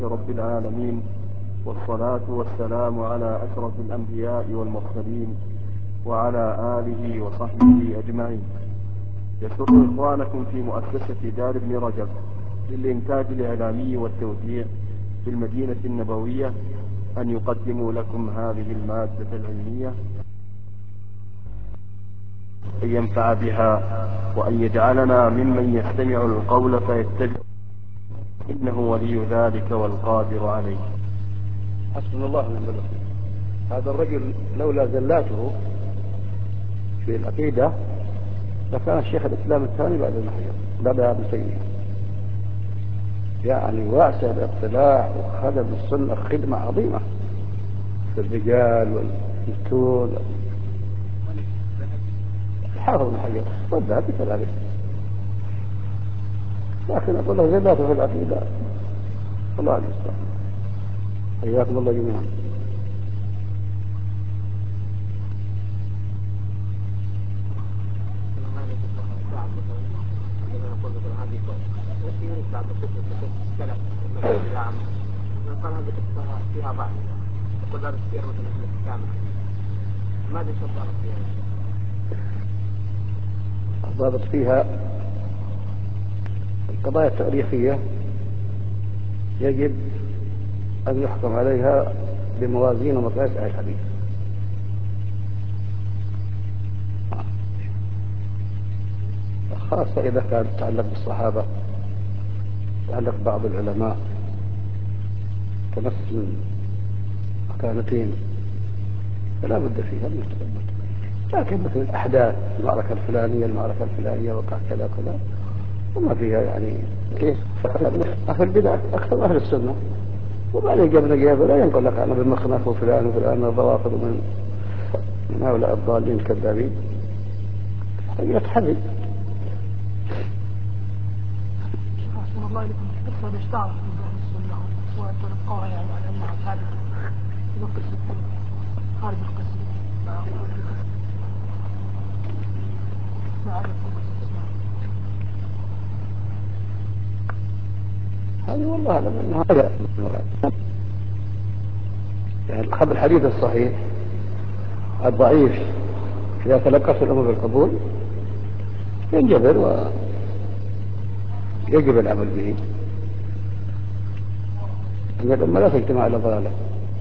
رب العالمين، والصلاة والسلام على أشرف الأنبياء والمرسلين وعلى آله وصحبه أجمعين. يسر إخوانكم في مؤسسة دار ابن رجب للإنتاج الإعلامي والتوزيع في المدينة النبوية أن يقدموا لكم هذه المادة العلمية، أن ينفع بها وأن يجعلنا ممن يستمع القول فيتبع، إنه ولي ذلك والقادر عليه. حسبنا الله ونعم الوكيل. هذا الرجل لولا زلاته في العقيدة لكان شيخ الإسلام الثاني بعد ابن تيمية، يعني واسع الاطلاع وخدم السنة خدمة عظيمة في الرجال والمتون. حافظ ابن حجر والذهبي كذلك، لكن أقول له زلاته في العقيدة الله المستعان. حياكم الله جميعا. قال هذه فيها ضعف، يقول هذا السير مثلا في الاحكام ماذا الضابط فيها؟ الضابط فيها القضايا التاريخية يجب أن يحكم عليها بموازين ومقاييس أهل الحديث، خاصة إذا كان تتعلق بالصحابة، تتعلق بعض العلماء تمثل مكانتين فلا بد فيها من التثبت. لكن مثل الأحداث، المعركة الفلانية وقع كذا كذا وما فيها يعني كيف أهل البدع أكثر أهل السنة، وبعدين جابنا لا ينقل لك أنا بالمخنف وفلان وفلان من الضوافر من هؤلاء الضالين الكذابين، يتحرك. أحسن الله لكم. القصة اشتهرت في أهل السنة وتلقوها يعني على أنها ثابتة في قصة خارج القصة مع هذه والله أعلم أنها هذا يعني الخبر الحديث الصحيح الضعيف إذا تلقت الأمر بالقبول ينجبر ويجب العمل به، أن الأمة لا تجتمع على ضلاله.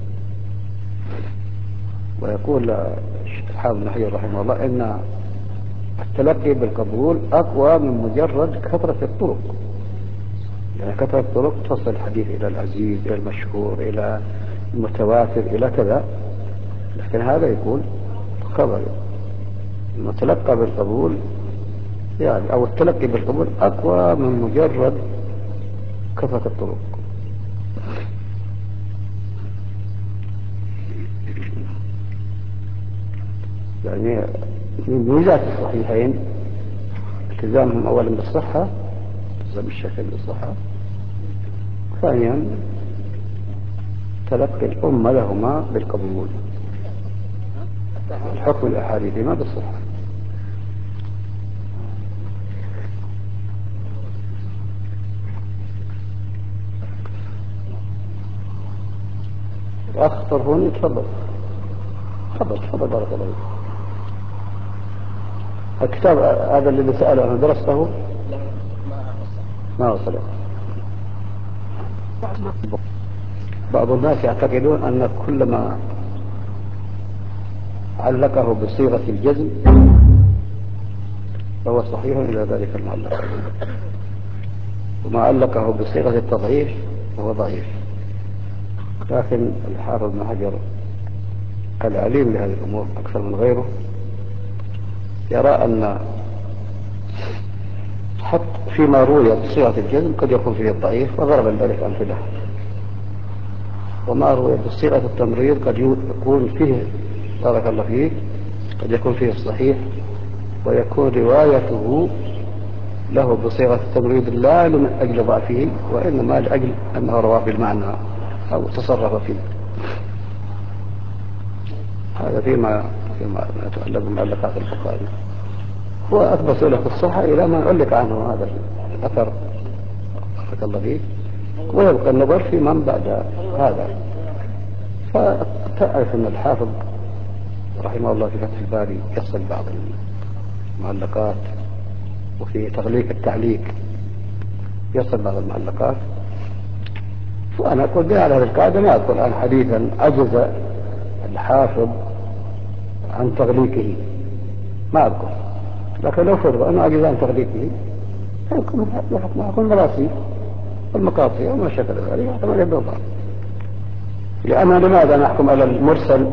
ويقول الحافظ ابن حجر رحمه الله إن التلقي بالقبول أقوى من مجرد كثرة الطرق، يعني كثرة الطرق توصل الحديث إلى العزيز إلى المشهور إلى المتواتر إلى كذا، لكن هذا يكون خبر. المتلقى بالقبول يعني أو التلقي بالقبول أقوى من مجرد كثرة الطرق. يعني من ميزات الصحيحين التزامهم أولا بالصحة، التزام الشيخين بالصحة، ثانيا تلقي الأمة لهما بالقبول، الحكم الأحاديث ما بالصحة. أخ طرفوني تفضل بارك الله فيك. الكتاب هذا اللي سأله عنه درسته؟ ما وصل. بعض الناس يعتقدون أن كل ما علقه بصيغة الجزم فهو صحيح إلى ذلك المعلق، وما علقه بصيغة التضعيف فهو ضعيف. لكن الحافظ ابن حجر العليم بهذه الأمور أكثر من غيره يرى أن حتى فيما روي بصيغة الجزم قد يكون فيه الضعيف، وضرب ذلك أمثلة. وما روي بصيغة التمريض قد يكون فيه بارك الله فيك قد يكون فيه الصحيح، ويكون روايته له بصيغة التمريض لا من أجل ضعفه وإنما لأجل أنه رواه بالمعنى أو تصرف فيه. هذا فيما يتعلق بمعلقات البخاري. هو أثبت له في الصحة إلى ما علق عنه هذا الأثر بارك الله فيك ويبقى النظر في من بعد هذا. فتعرف أن الحافظ رحمه الله في فتح الباري يفصل بعض المعلقات، وفي تغليق التعليق يفصل بعض المعلقات. وأنا أقول بها على هذه القاعدة ما أقول الآن حديثا عجز الحافظ عن تغليقه، ما أقول، لكن لو فرض أنه عجز عن تغليقه يحكم مراسيل والمقاطع وما شكل ذلك يحكم عليه بالضبط. لأننا لماذا نحكم على المرسل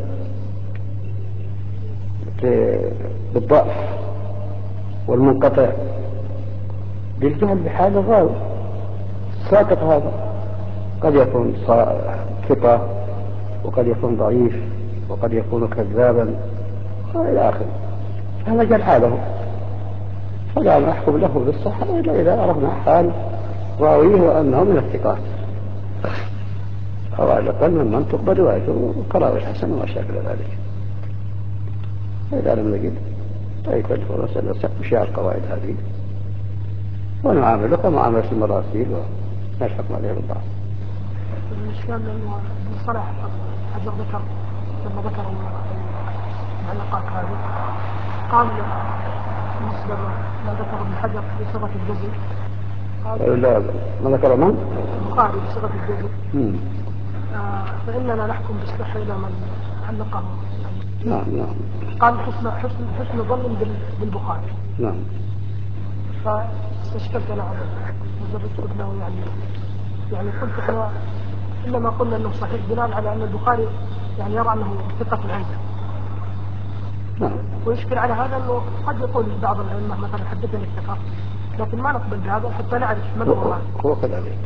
بالضعف والمنقطع؟ للجهل بحال الراوي ساقط. هذا قد يكون ثقة وقد يكون ضعيف وقد يكون كذابا وإلى آخره، هذا جل حاله، فلا نحكم له بالصحة إلا إذا عرفنا حال راويه وأنه من الثقات أو على الأقل ممن تقبل روايته كراوي الحسن وما شاكل ذلك. فإذا لم نجد فيكلف ونسأل مشاع القواعد هذه ونعامله كمعاملة المراسيل ونحكم عليه بالضعف. الإشكال لأنه ابن صلاح حجر ذكر لما ذكر المعلقات هذه قال بالنسبة ما ذكر ابن حجر بصيغة الجزء لا ما ذكر من؟ البخاري بصيغة الجزء فإننا نحكم بالصحة إلى من علقه يعني. نعم. قال حسن ظن بالبخاري. نعم. فاستشكلت أنا على مجرد له يعني قلت احنا إنما قلنا أنه صحيح بناء على أن البخاري يعني يرى أنه ثقة عنده. نعم. ويشكل على هذا أنه قد يقول بعض العلماء مثلا حدثني الثقة، لكن ما نقبل بهذا حتى نعرف من هو. هو كذلك.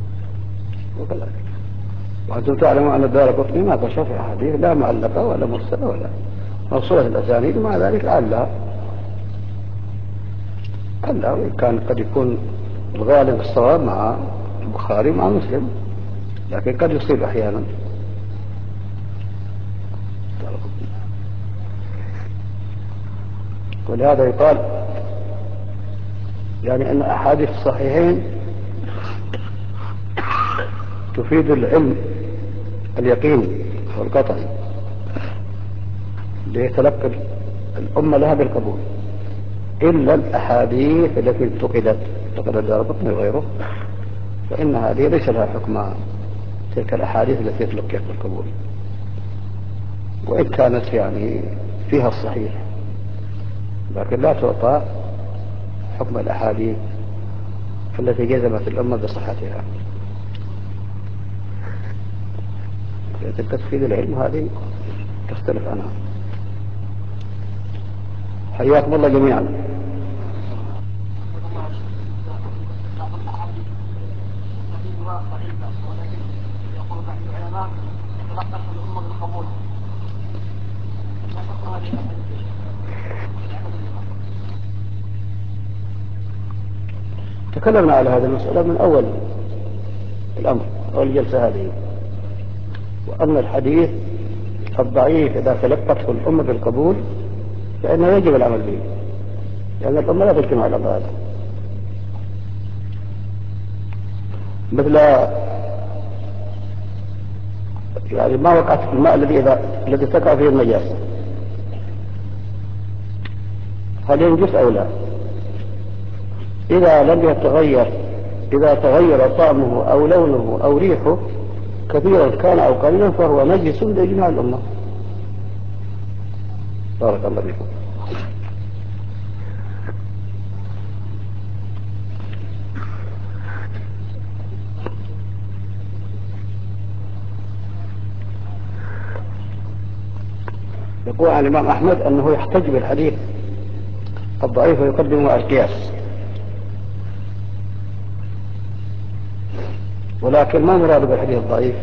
وأنتم تعلمون أن الدارقطني ما كشف أحاديث لا معلقة ولا مرسلة ولا موصولة الأسانيد، ومع ذلك ألا كان قد يكون الغالب الصواب مع البخاري مع مسلم، لكن قد يصيب أحيانا. ولهذا يقال يعني أن أحاديث الصحيحين تفيد العلم اليقين والقطعي ليتلقى الأمة لها بالقبول، إلا الأحاديث التي انتقدت فقد الدارقطني وغيره، فإن هذه ليس لها حكم تلك الأحاديث التي تلقيت بالقبول، وإن كانت يعني فيها الصحيح، لكن لا تعطى حكم الأحاديث التي جزمت الأمة بصحتها. تلك تفيد العلم هذه تختلف عنها. حياكم الله جميعا. تكلمنا على هذه المسألة من أول الأمر أو الجلسة هذه، وأن الحديث الضعيف إذا تلقته الأمة بالقبول فإنه يجب العمل به، لأن الأمة لا تجتمع على هذا. مثل يعني ما وقعت في الماء الذي تقع فيه النجاسة، هل ينجس أو لا؟ إذا لم يتغير، إذا تغير طعمه أو لونه أو ريحه كثيرا كان أو قليلا فهو نجس بإجماع الأمة. بارك الله فيكم. يقول عن الإمام أحمد أنه يحتج بالحديث الضعيف ويقدمه على القياس، ولكن ما مراد بالحديث الضعيف؟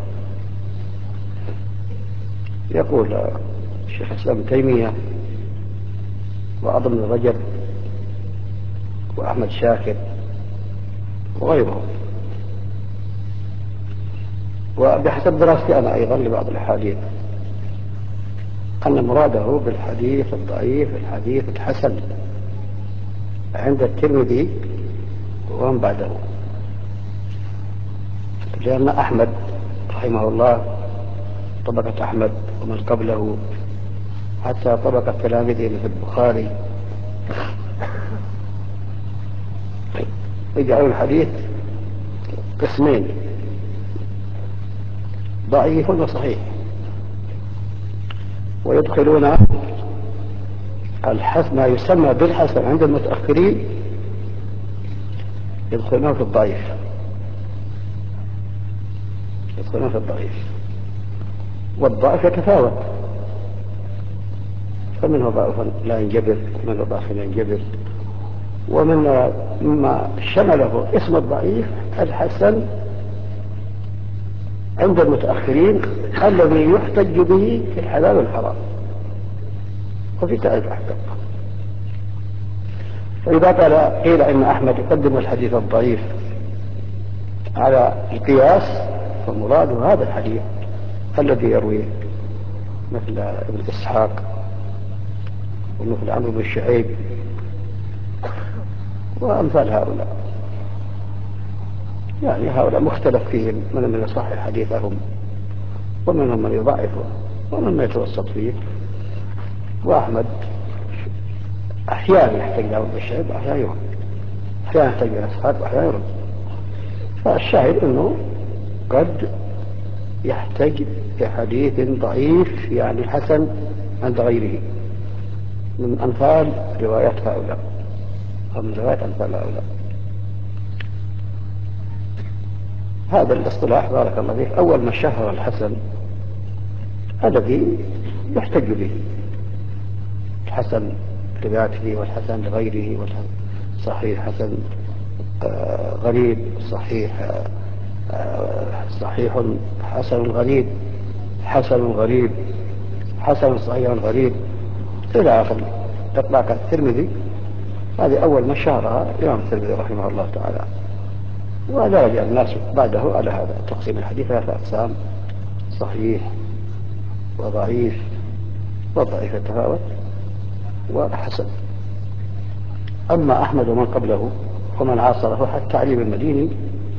يقول الشيخ الإسلام ابن تيمية وأظن ابن رجب وأحمد شاكر وغيرهم، وبحسب دراستي أنا أيضا لبعض الأحاديث أن مراده بالحديث الضعيف الحديث الحسن عند الترمذي ومن بعده، لأن أحمد رحمه الله طبقة أحمد ومن قبله حتى طبقة تلاميذه مثل البخاري يجعلون الحديث قسمين، ضعيف وصحيح، ويدخلون ما يسمى بالحسن عند المتأخرين يدخلون في الضعيف، والضعف يتفاوت، فمنه ضعف لا ينجبر ومنه ضعف لا ينجبر. ومن مما شمله اسم الضعيف الحسن عند المتأخرين الذي يحتج به في الحلال والحرام وفي سائر الأحكام. فإذا قيل إن أحمد يقدم الحديث الضعيف على القياس فالمراد هذا الحديث الذي يرويه مثل ابن إسحاق ومثل عمرو بن شعيب وأمثال هؤلاء، يعني هؤلاء مختلف فيهم، من يصحح حديثهم ومنهم من يضعفه ومن من يتوسط فيه. وأحمد أحيانا يحتاج لعمرو بن شعيب وأحيانا يرد، أحيانا يحتاج إلى إسحاق وأحيانا يرد. فالشاهد أنه قد يحتاج لحديث ضعيف يعني حسن عند غيره من أمثال روايات هؤلاء أو من روايات أمثال هؤلاء. هذا الاصطلاح بارك الله فيك أول ما شهر الحسن الذي يحتج به، الحسن لذاته والحسن لغيره، والصحيح حسن غريب، صحيح صحيح حسن غريب، حسن غريب، حسن صحيح غريب إلى آخر إطلاق الترمذي. هذه أول ما شهرها الإمام الترمذي رحمه الله تعالى، ودرج الناس بعده على هذا تقسيم الحديث ثلاثة أقسام: صحيح وضعيف والضعيف يتفاوت وحسن. أما أحمد ومن قبله ومن عاصره حتى علي بن المديني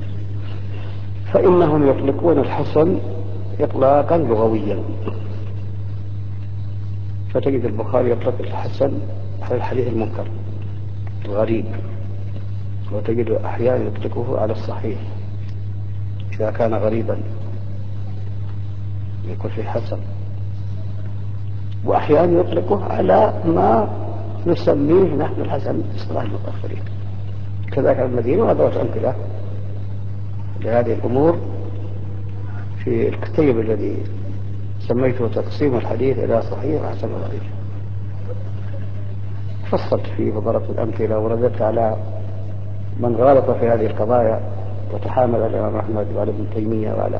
فإنهم يطلقون الحسن إطلاقا لغويا، فتجد البخاري يطلق الحسن على الحديث المنكر الغريب، وتجد أحيانا يطلقه على الصحيح إذا كان غريبا يكون فيه حسن، وأحيانا يطلقه على ما نسميه نحن الحسن اصطلاح المتأخرين. كذلك المدينة وضعت أمثلة لهذه الأمور في الكتاب الذي سميته تقسيم الحديث إلى صحيح وحسن وضعيف، فصلت فيه وضربت الأمثلة ورددت على من غالط في هذه القضايا وتحامل على الإمام أحمد وعلى ابن تيمية وعلى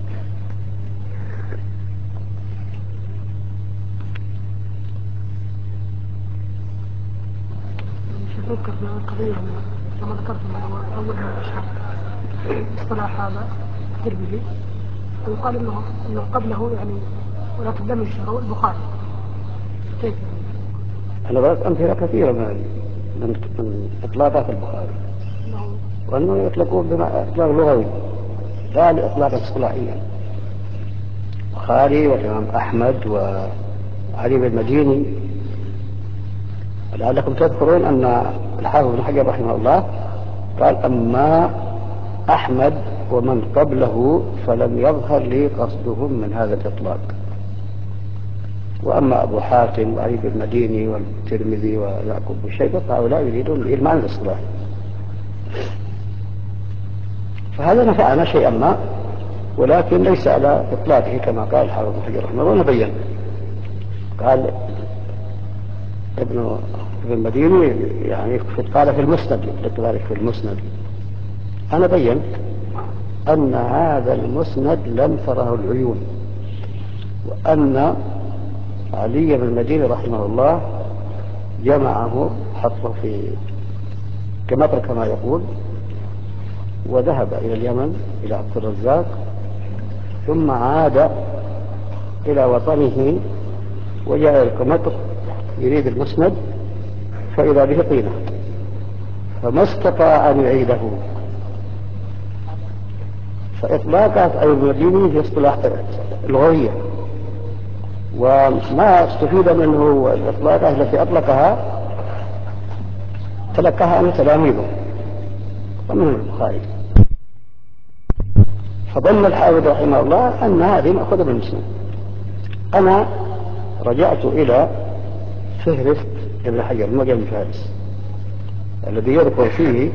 أذكر في القضية كما ذكرت أول ما أشهر اصطلاح هذا الترمذي، ويقال إنه قبله يعني ولكن لم يشهره البخاري. كيف؟ أنا ضربت أمثلة كثيرة من إطلاقات البخاري، وأنه يطلقوه بإطلاق لغوي لا لإطلاق اصطلاحيا. البخاري والإمام أحمد وعلي بن المديني. لعلكم تذكرون أن الحافظ بن حجر رحمه الله قال: أما أحمد ومن قبله فلم يظهر لي قصدهم من هذا الإطلاق، وأما أبو حاتم وعلي بن المديني والترمذي ويعقوب بن شيبة فهؤلاء يريدون به المعنى الاصطلاحي. فهذا نفعنا شيئا ما، ولكن ليس على إطلاقه كما قال الحافظ بن حجر رحمه الله. نبين قال ابن المديني يعني قال في المسند لذلك في المسند أنا بين أن هذا المسند لم تره العيون، وأن علي بن المديني رحمه الله جمعه حطه في كمطر كما يقول، وذهب إلى اليمن إلى عبد الرزاق، ثم عاد إلى وطنه وجاء القمطر يريد المسند فإذا به طينة، فما استطاع أن يعيده، فإطلاقها عن المديني في اصطلاح لغوية، وما استفيد منه الإطلاقة التي أطلقها تلقاها عن تلاميذه ومن البخاري. فظن الحافظ رحمه الله أن هذه مأخوذة من مسلم. أنا رجعت إلى فهرست ابن حجر المجمع الفارس الذي يذكر فيه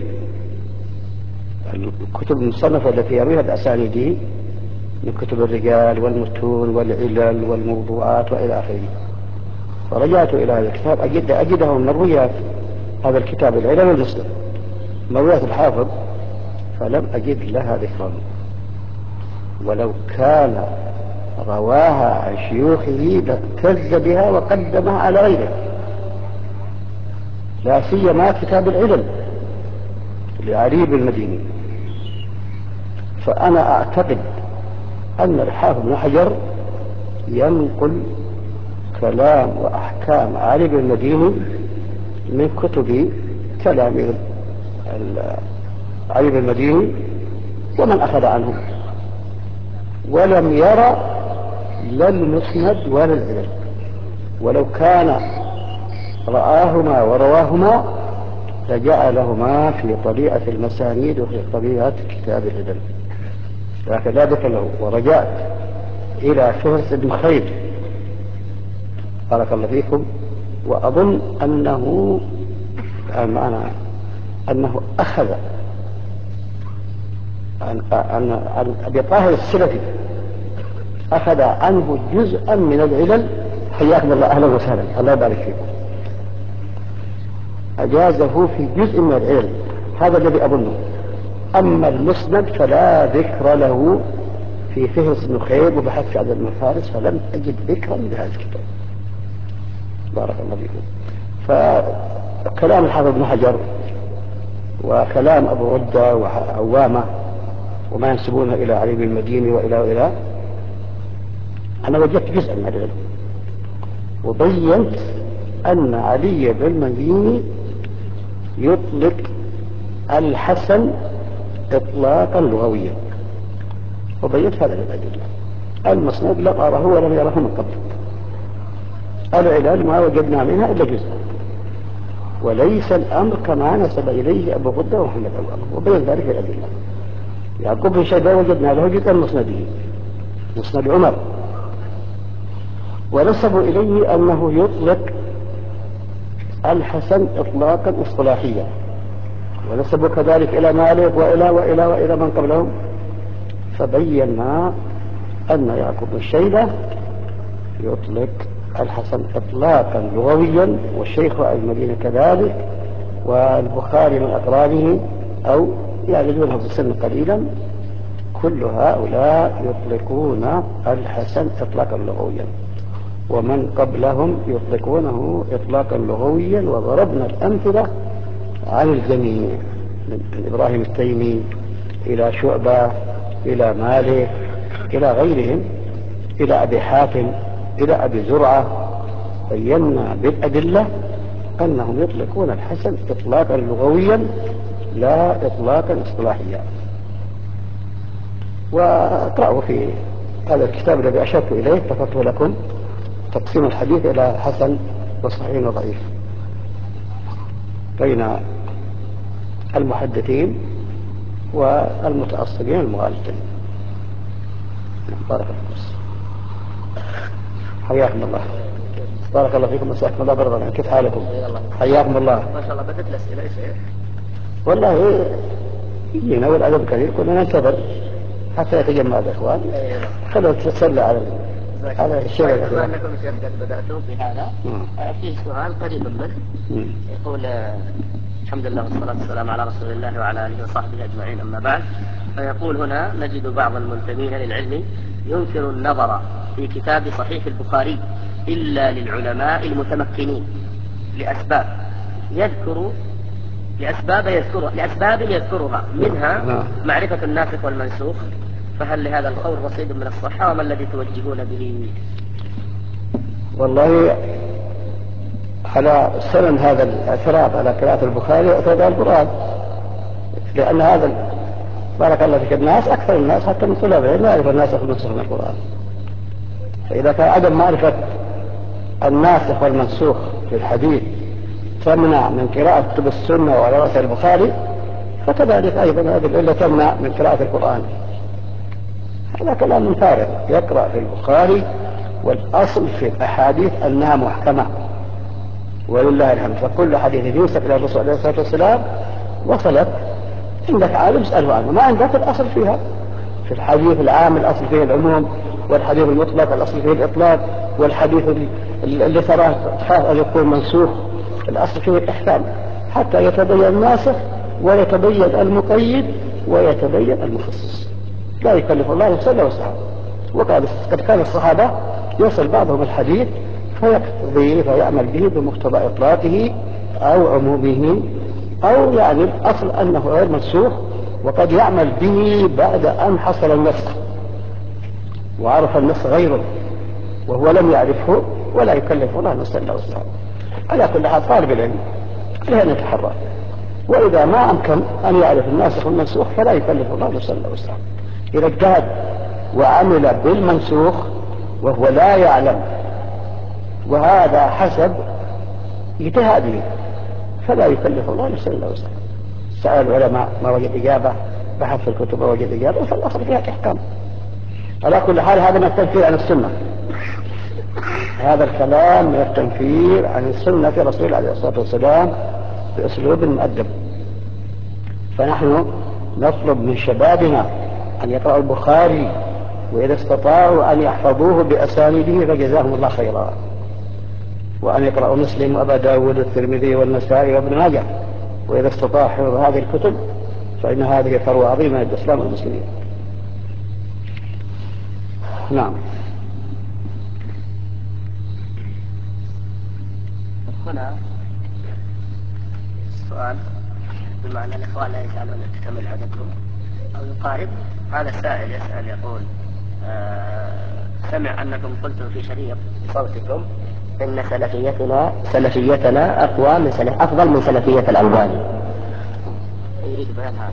الكتب المصنفة التي يرويها بأسانيده من كتب الرجال والمتون والعلل والموضوعات وإلى آخره. فرجعت إلى هذا الكتاب أجده من مرويات هذا الكتاب العلل والمسلم، مرويات الحافظ، فلم أجد لها ذكرا، ولو كان رواها عن شيوخه لاهتز بها وقدمها على غيره، لا سيما كتاب العلل لعلي بن المديني. فأنا أعتقد أن الحافظ بن حجر ينقل كلام وأحكام علي بن المديني من كتب كلام علي بن المديني ومن أخذ عنه، ولم يرى لا المسند ولا العلل، ولو كان رآهما ورواهما لجعلهما في طبيعة المسانيد وفي طبيعة كتاب العلل، لكن لا ذكر له. ورجعت إلى فهرس بن خير بارك الله فيكم، وأظن أنه أخذ عن أبي طاهر السلفي، أخذ عنه جزءا من العلل. حياكم الله، أهلا وسهلا، الله يبارك فيكم. أجازه في جزء من العلل، هذا الذي أظنه. أما المسند فلا ذكر له في فهرس بن خير، وبحثت عن ابن فارس فلم أجد ذكرا لهذا الكتاب. بارك الله فيكم. فكلام الحافظ بن حجر وكلام أبو ردة وعوامة وما ينسبونه إلى علي بن المديني وإلى أنا وجدت جزءا من العلم، وبينت أن علي بن المديني يطلق الحسن إطلاقا لغويا، وبينت هذا الأدلة. المسند لم أره ولم يره من قبل، العلل ما وجدنا منها إلا جزء، وليس الأمر كما نسب إليه أبو غدة ومحمد الأمر، وبين ذلك الأدلة. يعقوب بن شيبة وجدنا له جزءا مسنده، مسند عمر، ونسبوا إليه أنه يطلق الحسن إطلاقا اصطلاحيا، ونسبوا كذلك إلى مالك وإلى من قبلهم. فبينا أن يعقوب بن شيبة يطلق الحسن إطلاقا لغويا، والشيخ المدينة كذلك، والبخاري من أقرانه أو يعني دونه في السن قليلا، كل هؤلاء يطلقون الحسن إطلاقا لغويا، ومن قبلهم يطلقونه إطلاقا لغويا. وضربنا الأمثلة عن الجميع، من إبراهيم التيمي إلى شعبة إلى مالك إلى غيرهم إلى أبي حاتم إلى أبي زرعة، بينا بالأدلة أنهم يطلقون الحسن إطلاقا لغويا لا إطلاقا اصطلاحيا. وقرأوا في هذا الكتاب الذي أشرت إليه ذكرته لكم تقسيم الحديث إلى حسن وصحيح وضعيف بين المحدثين والمتأصلين المغالطين. بارك الله فيكم، حياكم الله، بارك الله فيكم، مساكم الله برضا. كيف حالكم؟ حياكم الله. ما شاء الله بدت الأسئلة يا شيخ. والله يجينا والأدب كثير، كنا ننتظر حتى يتجمع الإخوان. خلوا تتسلى على الشيء. بما أنكم شيخ قد بدأتم في هذا، في سؤال قريب منه يقول: الحمد لله والصلاة والسلام على رسول الله وعلى آله وصحبه أجمعين، أما بعد. فيقول هنا: نجد بعض المنتمين للعلم ينكر النظر في كتاب صحيح البخاري إلا للعلماء المتمكنين لأسباب يذكرها منها معرفة الناسخ والمنسوخ، فهل لهذا القول رصيد من الصحة، وما الذي توجهون به؟ والله على سنن هذا الاعتراض على قراءة البخاري اعتراض القرآن، لأن هذا بارك الله فيك. الناس أكثر الناس حتى من طلاب العلم لا يعرف الناسخ والمنسوخ من القرآن. فإذا كان عدم معرفة الناسخ والمنسوخ في الحديث تمنع من قراءة كتب السنة وعلى رأس البخاري، فكذلك أيضا هذه العلة تمنع من قراءة القرآن. هذا كلام فارغ. يقرأ في البخاري والأصل في الأحاديث أنها محكمة ولله الحمد، فكل حديث يوصل إلى الرسول عليه الصلاة والسلام وصلت عندك عالم اسأله عنه، ما عندك الأصل فيها. في الحديث العام الأصل فيه العموم، والحديث المطلق الأصل فيه الإطلاق، والحديث اللي تراه تخاف أن يكون منسوخ الأصل فيه الإحكام، حتى يتبين الناسخ ويتبين المقيد ويتبين المخصص. لا يكلف الله نفسا إلا وسعها. وقد كان الصحابة يصل بعضهم الحديث فيقضي فيعمل به بمقتضى إطلاقه أو عمومه، أو يعني الأصل أنه غير منسوخ، وقد يعمل به بعد أن حصل النسخ وعرف النسخ غيره وهو لم يعرفه، ولا يكلف الله نفسا إلا وسعها. على كل حال طالب العلم عليه أن يتحرى، وإذا ما أمكن أن يعرف الناسخ والمنسوخ فلا يكلف الله نفسا إلا وسعها. إذا اجتهد وعمل بالمنسوخ وهو لا يعلم وهذا حسب اجتهاده فلا يكلف الله نفسا إلا وسعها. سأل العلماء ما وجد إجابة، بحث في الكتب ما وجد إجابة، فالأصل فيها إحكام. على كل حال هذا من التنفير عن السنة، هذا الكلام من التنفير عن السنة رسول الله عليه الصلاة والسلام بأسلوب مؤدب. فنحن نطلب من شبابنا أن يقرأوا البخاري، وإذا استطاعوا أن يحفظوه بأسانيده فجزاهم الله خيرا، وأن يقرأوا مسلم وأبا داود والترمذي والنسائي وابن ماجه، وإذا استطاع حفظ هذه الكتب فإن هذه ثروة عظيمة للإسلام والمسلمين. نعم. هنا السؤال بمعنى الإخوان لا يزالون تكتمل عددهم أو يقارب. هذا السائل يسأل يقول سمع أنكم قلتم في شريط بصوتكم إن سلفيتنا أقوى من أفضل من سلفية الألباني، يريد بيان هذا.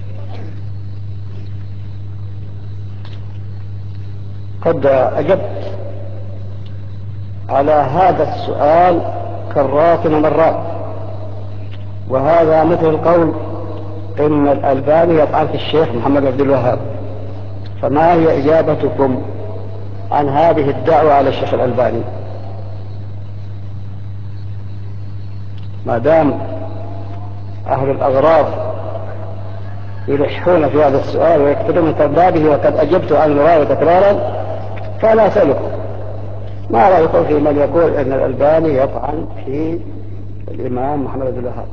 قد أجبت على هذا السؤال كرات ومرات، وهذا مثل القول إن الألباني يطعن في الشيخ محمد عبد الوهاب. فما هي إجابتكم عن هذه الدعوة على الشيخ الألباني؟ ما دام أهل الأغراض يلحون في هذا السؤال ويكتبون من طلابه وقد أجبت عن المراد تكرارا، فلا أسألكم ما رأيكم في من يقول إن الألباني يطعن في الإمام محمد عبد الوهاب؟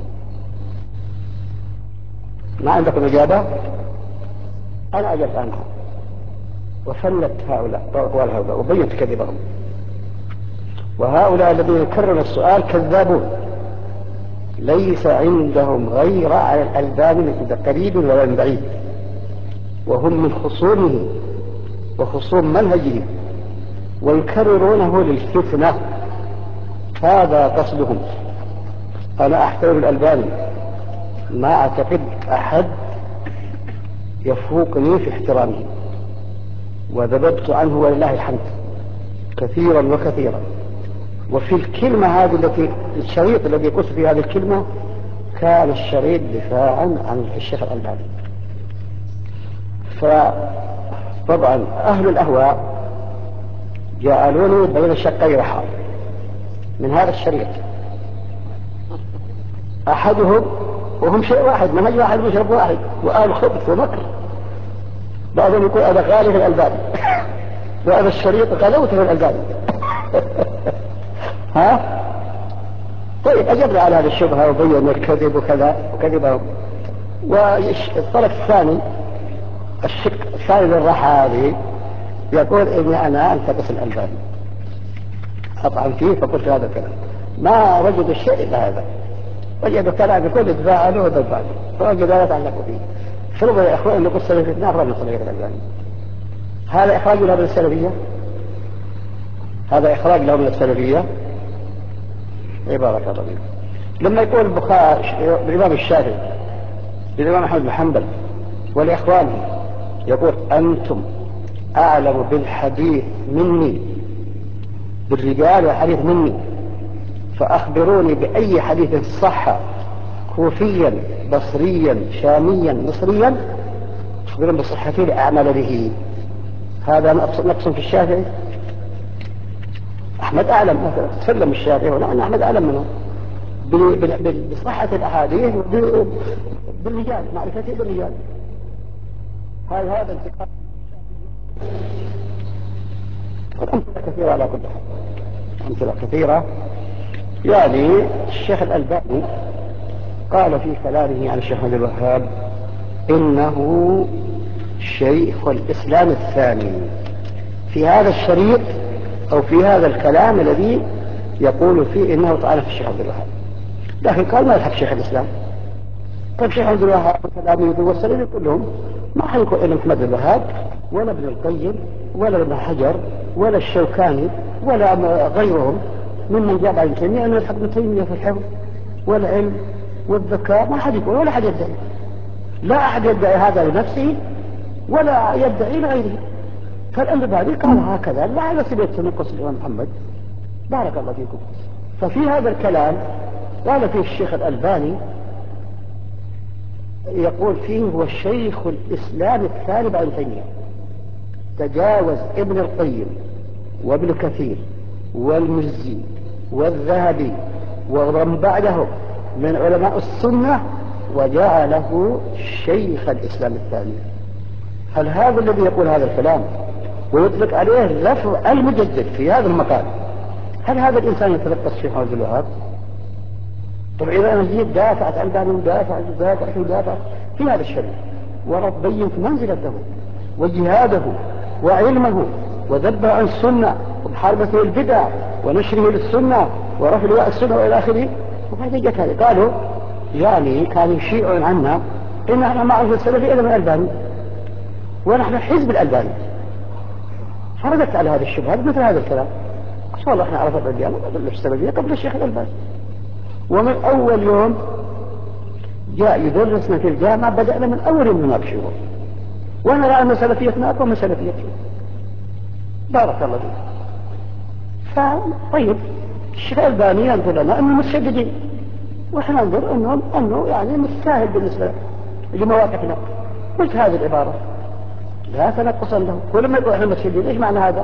ما عندكم إجابة؟ أنا أجبت عنها وفلت هؤلاء وأقوال هؤلاء وبينت كذبهم، وهؤلاء الذين يكررون السؤال كذابون، ليس عندهم غير على الألباني من قريب ولا من بعيد، وهم من خصومه وخصوم منهجه ويكررونه للفتنة، هذا قصدهم. أنا أحترم الألباني، ما أعتقد أحد يفوقني في احترامه، وذببت عنه ولله الحمد كثيرا وكثيرا. وفي الكلمة هذه التي الشريط الذي قلت في هذه الكلمة كان الشريط دفاعا عن الشيخ الألباني. فطبعا أهل الأهواء جعلوني بين شقي رحى من هذا الشريط، أحدهم وهم شيء واحد، منهج واحد ومشرب واحد وآل خبث ومكر. بعضهم يقول أنا غالي في الألباني وهذا الشريط غلوت في الألباني. ها؟ طيب أجبنا على هذه الشبهة وبينا الكذب وكذا وكذبهم. والطرف الثاني الشق الثاني للرحى هذه يقول إني أنا أنتقص الألباني أطعن فيه، فقلت هذا الكلام ما وجد الشيء إلا هذا، وجد الكلام بكل دفاع عنه ودفاع عنه، فوجد لا يتعلق فيه. شرب يا إخوان أن نقول سلفيتنا أفضل من سلفية الألباني. هذا إخراج له من السلفية، هذا إخراج له من السلفية. بارك الله فيك. لما يقول البخاري الإمام الشافعي الإمام أحمد بن حنبل ولإخوانه يقول أنتم أعلم بالحديث مني، بالرجال والحديث مني، فأخبروني بأي حديث صح كوفيا بصريا شاميا مصريا أخبرون بصحته لأعمل به. هذا نقص في الشافعي. أحمد أعلم مثلا، تسلم الشافعي ولأن أحمد أعلم منه بصحة الأحاديث بالرجال، معرفته بالرجال. هذا انتقال والأمثلة كثيرة على كل حال، أمثلة كثيرة. يعني الشيخ الألباني قال في كلامه عن الشيخ عبد الوهاب إنه شيخ الإسلام الثاني في هذا الشريط أو في هذا الكلام الذي يقول فيه إنه طعن في الشيخ عبد الوهاب، لكن قال ما يحب شيخ الإسلام. طيب شيخ عبد الوهاب وكلامه والسلام كلهم ما حيكون إلا محمد بن الوهاب ولا ابن القيم ولا ابن حجر ولا الشوكاني ولا غيرهم ممن جاء بعد تيمية أنه يحب ابن تيمية في الحفظ والعلم والذكاء. ما حد يقول ولا حد يدعي، لا أحد يدعي هذا لنفسه ولا يدعي لغيره. فالألباني قال هكذا لا على سبيل التنقص الإمام محمد، بارك الله فيكم. ففي هذا الكلام قال فيه الشيخ الألباني يقول فيه هو الشيخ الإسلام الثاني بعد تيمية، تجاوز ابن القيم وابن كثير والمزي والذهبي ومن بعدهم من علماء السنة وجعله شيخ الإسلام الثاني. هل هذا الذي يقول هذا الكلام ويطلق عليه لفظ المجدد في هذا المكان، هل هذا الإنسان يتلقى الشيخ عبد الوهاب؟ طبعا إذا أنا جيت دافعت عن ذلك ودافع في هذا الشريف ورب بينت منزلته وجهاده وعلمه وذبه عن السنة ومحاربته البدع ونشره للسنة ورفع لواء السنة وإلى آخره. وهذا جت هذه قالوا يعني كانوا يشيعون عنا إن احنا ما عرف السلفي إلا من الألباني ونحن حزب الألباني. فردت على هذه الشبهات مثل هذا الكلام، قلت والله احنا عرفت الألباني قبل السلفية قبل الشيخ الألباني. ومن أول يوم جاء يدرسنا في الجامعة بدأنا من أول يوم نناقشه ونرى أن سلفيتنا أقوى من سلفيته. بارك الله فيك. طيب الشيخ الألباني ينظر لنا أنه متشددين وإحنا ننظر أنه يعني مستاهل بالنسبة لمواقفنا. قلت هذه العبارة لا تنقصا له. ولما يقول احنا متشددين ايش معنى هذا؟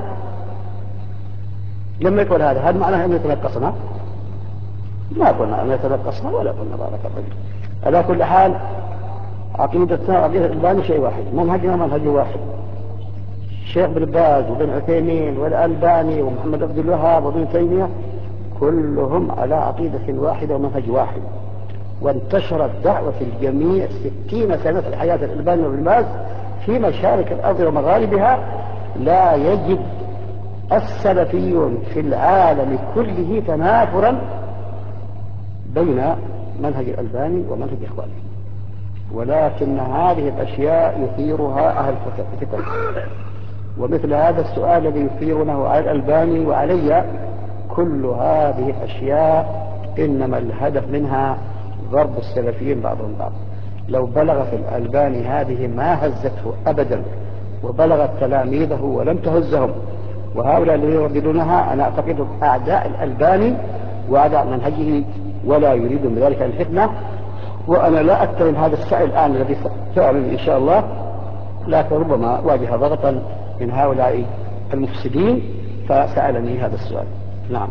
لما يقول هذا معناه انه يتنقصنا؟ ما قلنا انه يتنقصنا ولا قلنا بارك الله فيك. على كل حال عقيدتنا عقيدة الألباني شيء واحد، منهجنا منهج واحد. الشيخ بن باز وبن عثيمين والألباني ومحمد عبد الوهاب وابن تيمية كلهم على عقيدة واحدة ومنهج واحد، وانتشرت دعوة الجميع 60 سنة في حياة الألباني وابن باز في مشارق الأرض ومغاربها. لا يجد السلفيون في العالم كله تنافرا بين منهج الألباني ومنهج إخوانه، ولكن هذه الأشياء يثيرها أهل الفتن، ومثل هذا السؤال الذي يثيرونه على الألباني وعلي كل هذه الأشياء إنما الهدف منها ضرب السلفيين بعضهم بعض. لو بلغت الألباني هذه ما هزته أبدا وبلغت تلاميذه ولم تهزهم، وهؤلاء الذين يرددونها أنا أعتقد أعداء الألباني وأعداء منهجه ولا يريدون بذلك الفتنة. وأنا لا أتهم هذا السعي الآن الذي سأعلن إن شاء الله، لكن ربما واجه ضغطا من هؤلاء المفسدين فسألني هذا السؤال. نعم.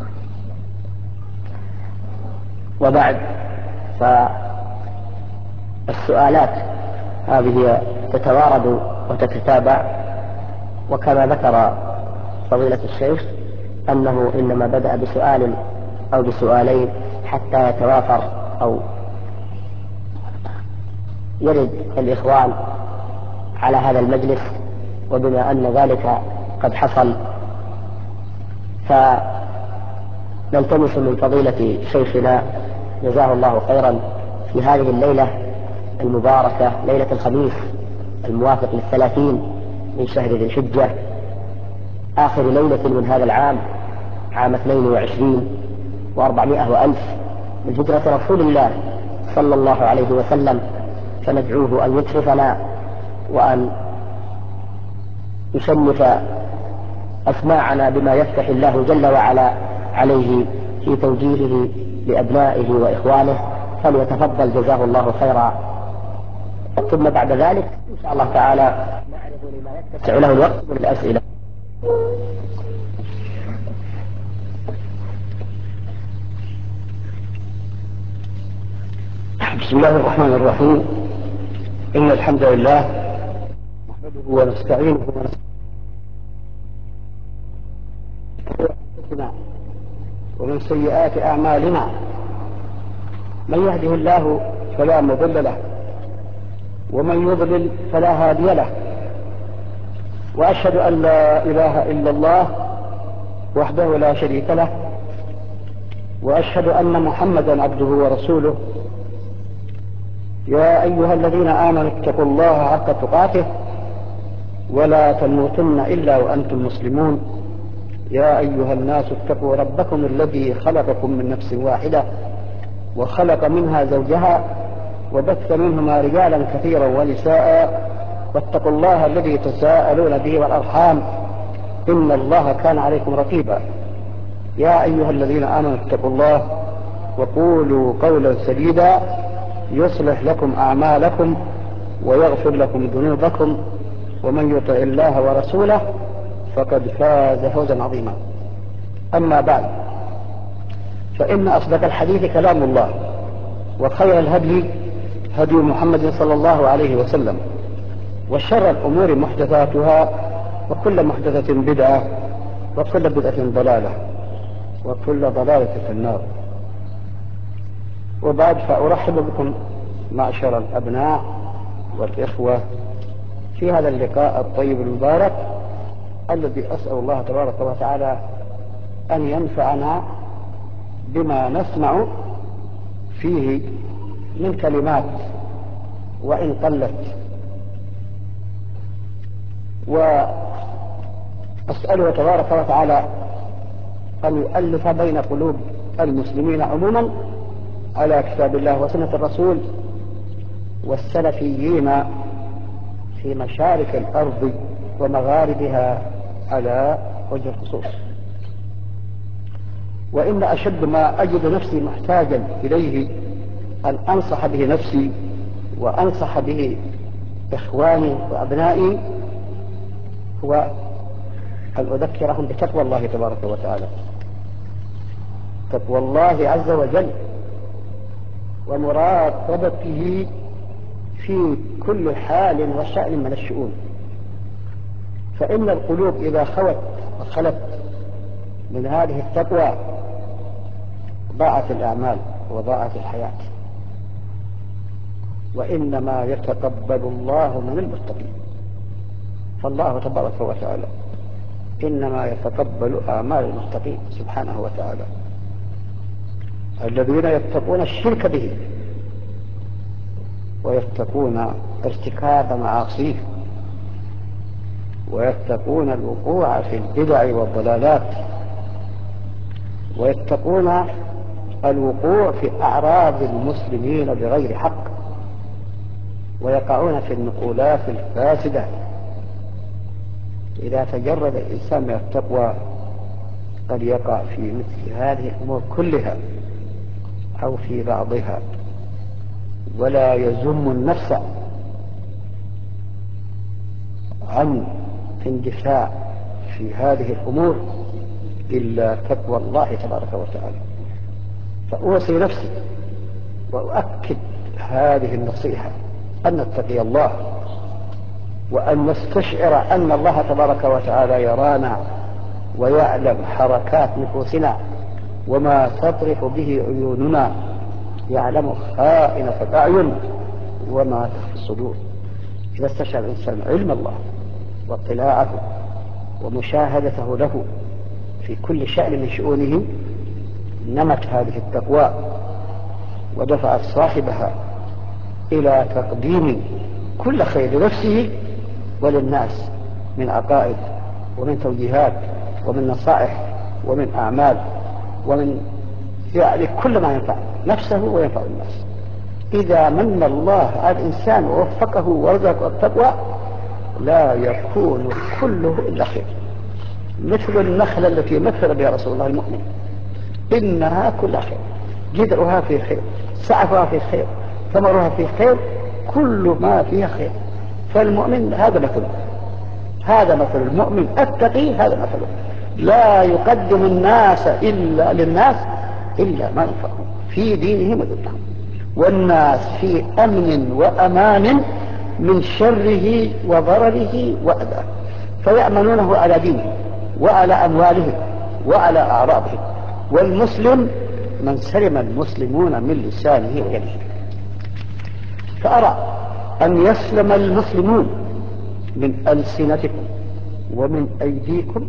وبعد فالسؤالات هذه تتوارد وتتتابع، وكما ذكر فضيلة الشيخ أنه إنما بدأ بسؤال أو بسؤالين حتى يتوافر أو يرد الإخوان على هذا المجلس، وبما أن ذلك قد حصل فنلتمس من فضيلة شيخنا جزاه الله خيرا في هذه الليلة المباركة ليلة الخميس الموافق ل30 من شهر ذي الحجة، آخر ليلة من هذا العام، عام 22 و400 وألف من هجرة رسول الله صلى الله عليه وسلم، فندعوه أن يترفنا وأن يشمت أسماعنا بما يفتح الله جل وعلا عليه في توجيهه لأبنائه وإخوانه، فليتفضل جزاه الله خيرا. ثم بعد ذلك إن شاء الله تعالى نعرض لما يتسع له الوقت من الأسئلة. بسم الله الرحمن الرحيم. إن الحمد لله نحمده ونستعينه ونستغفره ومن سيئات أعمالنا من يهده الله فلا مضل له ومن يضلل فلا هادي له، وأشهد أن لا إله إلا الله وحده لا شريك له، وأشهد أن محمدا عبده ورسوله. يا أيها الذين آمنوا اتقوا الله حق تقاته ولا تموتن إلا وأنتم مسلمون. يا أيها الناس اتقوا ربكم الذي خلقكم من نفس واحدة وخلق منها زوجها وبث منهما رجالا كثيرا ونساء، واتقوا الله الذي تساءلون به والأرحام إن الله كان عليكم رقيبا. يا أيها الذين آمنوا اتقوا الله وقولوا قولا سديدا يصلح لكم أعمالكم ويغفر لكم ذنوبكم، ومن يطع الله ورسوله فقد فاز فوزا عظيما. أما بعد، فإن أصدق الحديث كلام الله، وخير الهدي هدي محمد صلى الله عليه وسلم، وشر الأمور محدثاتها، وكل محدثة بدعة، وكل بدعة ضلالة، وكل ضلالة في النار. وبعد، فأرحب بكم معشر الأبناء والإخوة في هذا اللقاء الطيب المبارك الذي أسأل الله تبارك وتعالى أن ينفعنا بما نسمع فيه من كلمات وإن قلت، وأسأله تبارك وتعالى أن يؤلف بين قلوب المسلمين عموما على كتاب الله وسنة الرسول، والسلفيين في مشارق الأرض ومغاربها على وجه الخصوص. وإن أشد ما أجد نفسي محتاجا إليه أن أنصح به نفسي وأنصح به إخواني وأبنائي هو أن أذكرهم بتقوى الله تبارك وتعالى، تقوى الله عز وجل، ومراقبته في كل حال وشأن من الشؤون. فإن القلوب إذا خلت من هذه التقوى ضاعت الأعمال وضاعت الحياة. وإنما يتقبل الله من المتقين، فالله تبارك وتعالى إنما يتقبل أعمال المتقين سبحانه وتعالى، الذين يتقون الشرك به ويتقون ارتكاب معاصيه ويتقون الوقوع في البدع والضلالات ويتقون الوقوع في أعراض المسلمين بغير حق ويقعون في النقولات الفاسدة. إذا تجرد الإنسان من التقوى قد يقع في مثل هذه الأمور كلها أو في بعضها، ولا يزم النفس عن اندفاع في هذه الأمور إلا تقوى الله تبارك وتعالى. فأوصي نفسي وأؤكد هذه النصيحة أن نتقي الله، وأن نستشعر أن الله تبارك وتعالى يرانا ويعلم حركات نفوسنا وما تطرف به عيوننا، يعلم خائنة الأعين وما تخفي الصدور. إذا استشعر الإنسان علم الله واطلاعه ومشاهدته له في كل شأن من شؤونه نمت هذه التقوى ودفعت صاحبها إلى تقديم كل خير لنفسه وللناس من عقائد ومن توجيهات ومن نصائح ومن أعمال ومن يعني كل ما ينفع نفسه وينفع الناس. إذا من الله على الإنسان ووفقه ورزقه التقوى لا يكون كله إلا خير، مثل النخلة التي مثل بها رسول الله المؤمن، إنها كلها خير، جذعها في خير، سعفها في خير، ثمرها في خير، كل ما فيها خير. فالمؤمن هذا مثله، هذا مثل المؤمن التقي، هذا مثله، لا يقدم الناس إلا للناس إلا ما ينفعهم في دينهم ودنياهم، والناس في أمن وأمان من شره وضرره وأذاه، فيأمنونه على دينه وعلى أموالهم وعلى أعراضهم. والمسلم من سلم المسلمون من لسانه ويده. فأرى أن يسلم المسلمون من ألسنتكم ومن أيديكم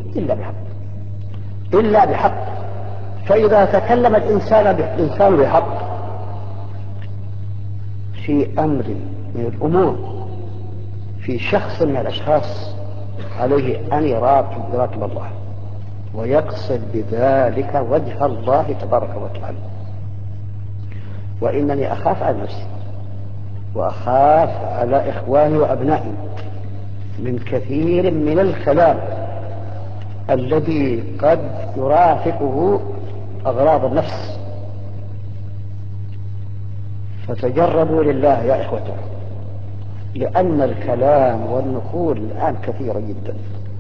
إلا بحق. فإذا تكلم الإنسان بحق في أمر من الأمور، في شخص من الأشخاص، عليه أن يراقب الله ويقصد بذلك وجه الله تبارك وتعالى. وإنني أخاف على نفسي وأخاف على إخواني وأبنائي من كثير من الكلام الذي قد يرافقه أغراض النفس. فتجردوا لله يا إخوتي، لأن الكلام والنقول الآن كثيرة جدا،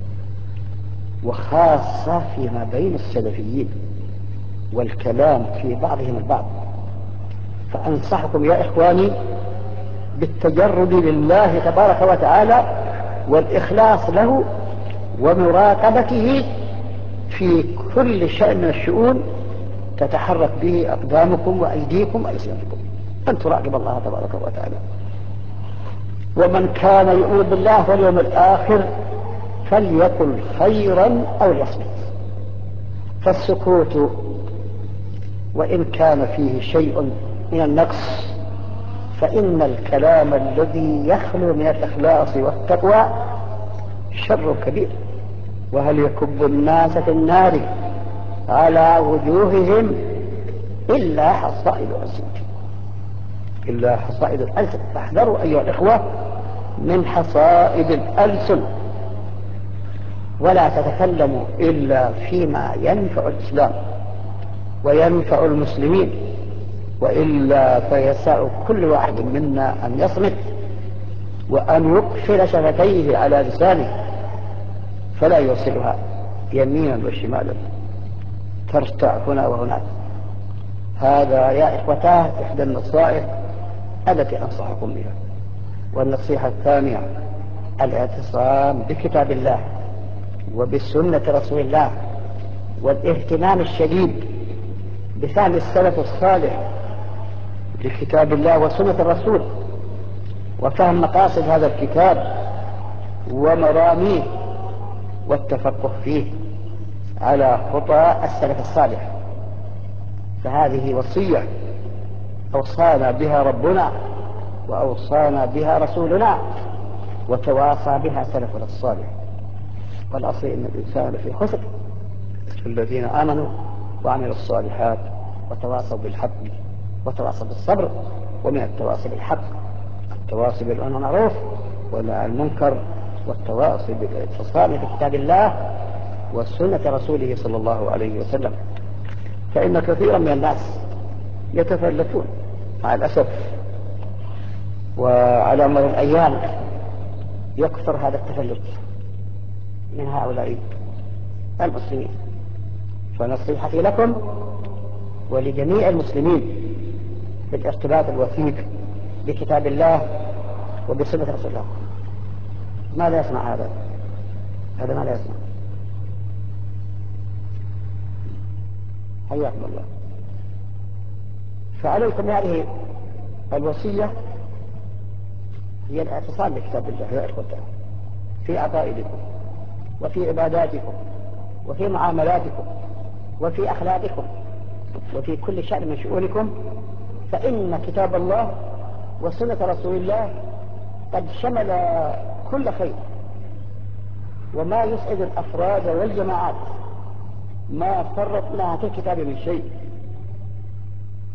وخاصة فيما بين السلفيين، والكلام في بعضهم البعض. فأنصحكم يا إخواني بالتجرد لله تبارك وتعالى والإخلاص له ومراقبته في كل شيء من الشؤون تتحرك به أقدامكم وأيديكم وألسنتكم، أن تراقب الله تبارك وتعالى. ومن كان يؤمن بالله واليوم الآخر فليقل خيرا أو ليصمت. فالسكوت وإن كان فيه شيء من النقص، فإن الكلام الذي يخلو من الإخلاص والتقوى شر كبير. وهل يكب الناس في النار على وجوههم إلا حصائد الألسن. فاحذروا أيها الإخوة من حصائد الألسن، ولا تتكلموا إلا فيما ينفع الإسلام وينفع المسلمين، وإلا فيسع كل واحد منا أن يصمت وأن يقفل شفتيه على لسانه فلا يوصلها يمينا وشمالا، ترتع هنا وهناك. هذا يا إخوتاه إحدى النصائح التي أنصحكم بها. والنصيحة الثانية الاعتصام بكتاب الله وبسنة رسول الله، والاهتمام الشديد بفهم السلف الصالح لكتاب الله وسنة الرسول، وفهم مقاصد هذا الكتاب ومراميه، والتفقه فيه على خطى السلف الصالح. فهذه وصية أوصانا بها ربنا وأوصانا بها رسولنا وتواصى بها سلفنا الصالح. والأصل إن الإنسان في خسر الذين آمنوا وعملوا الصالحات وتواصوا بالحق وتواصوا بالصبر. ومن التواصي بالحق التواصي بالمعروف والنهي عن المنكر، والتواصي بالاعتصام بكتاب الله وسنة رسوله صلى الله عليه وسلم. فإن كثيرا من الناس يتفلتون مع الأسف، وعلى مر الأيام يكثر هذا التفلت من هؤلاء المسلمين. فنصيحتي لكم ولجميع المسلمين بالارتباط الوثيق بكتاب الله وبسنة رسول الله. ماذا يسمع هذا ماذا يسمع؟ حياكم الله. فعليكم هذه الوصية هي الاعتصام بكتاب الله يا إخوتي، في عقائدكم وفي عباداتكم وفي معاملاتكم وفي أخلاقكم وفي كل شأن من شؤونكم. فإن كتاب الله وسنة رسول الله قد شمل كل خير، وما يسعد الأفراد والجماعات ما فرطنا في الكتاب من شيء.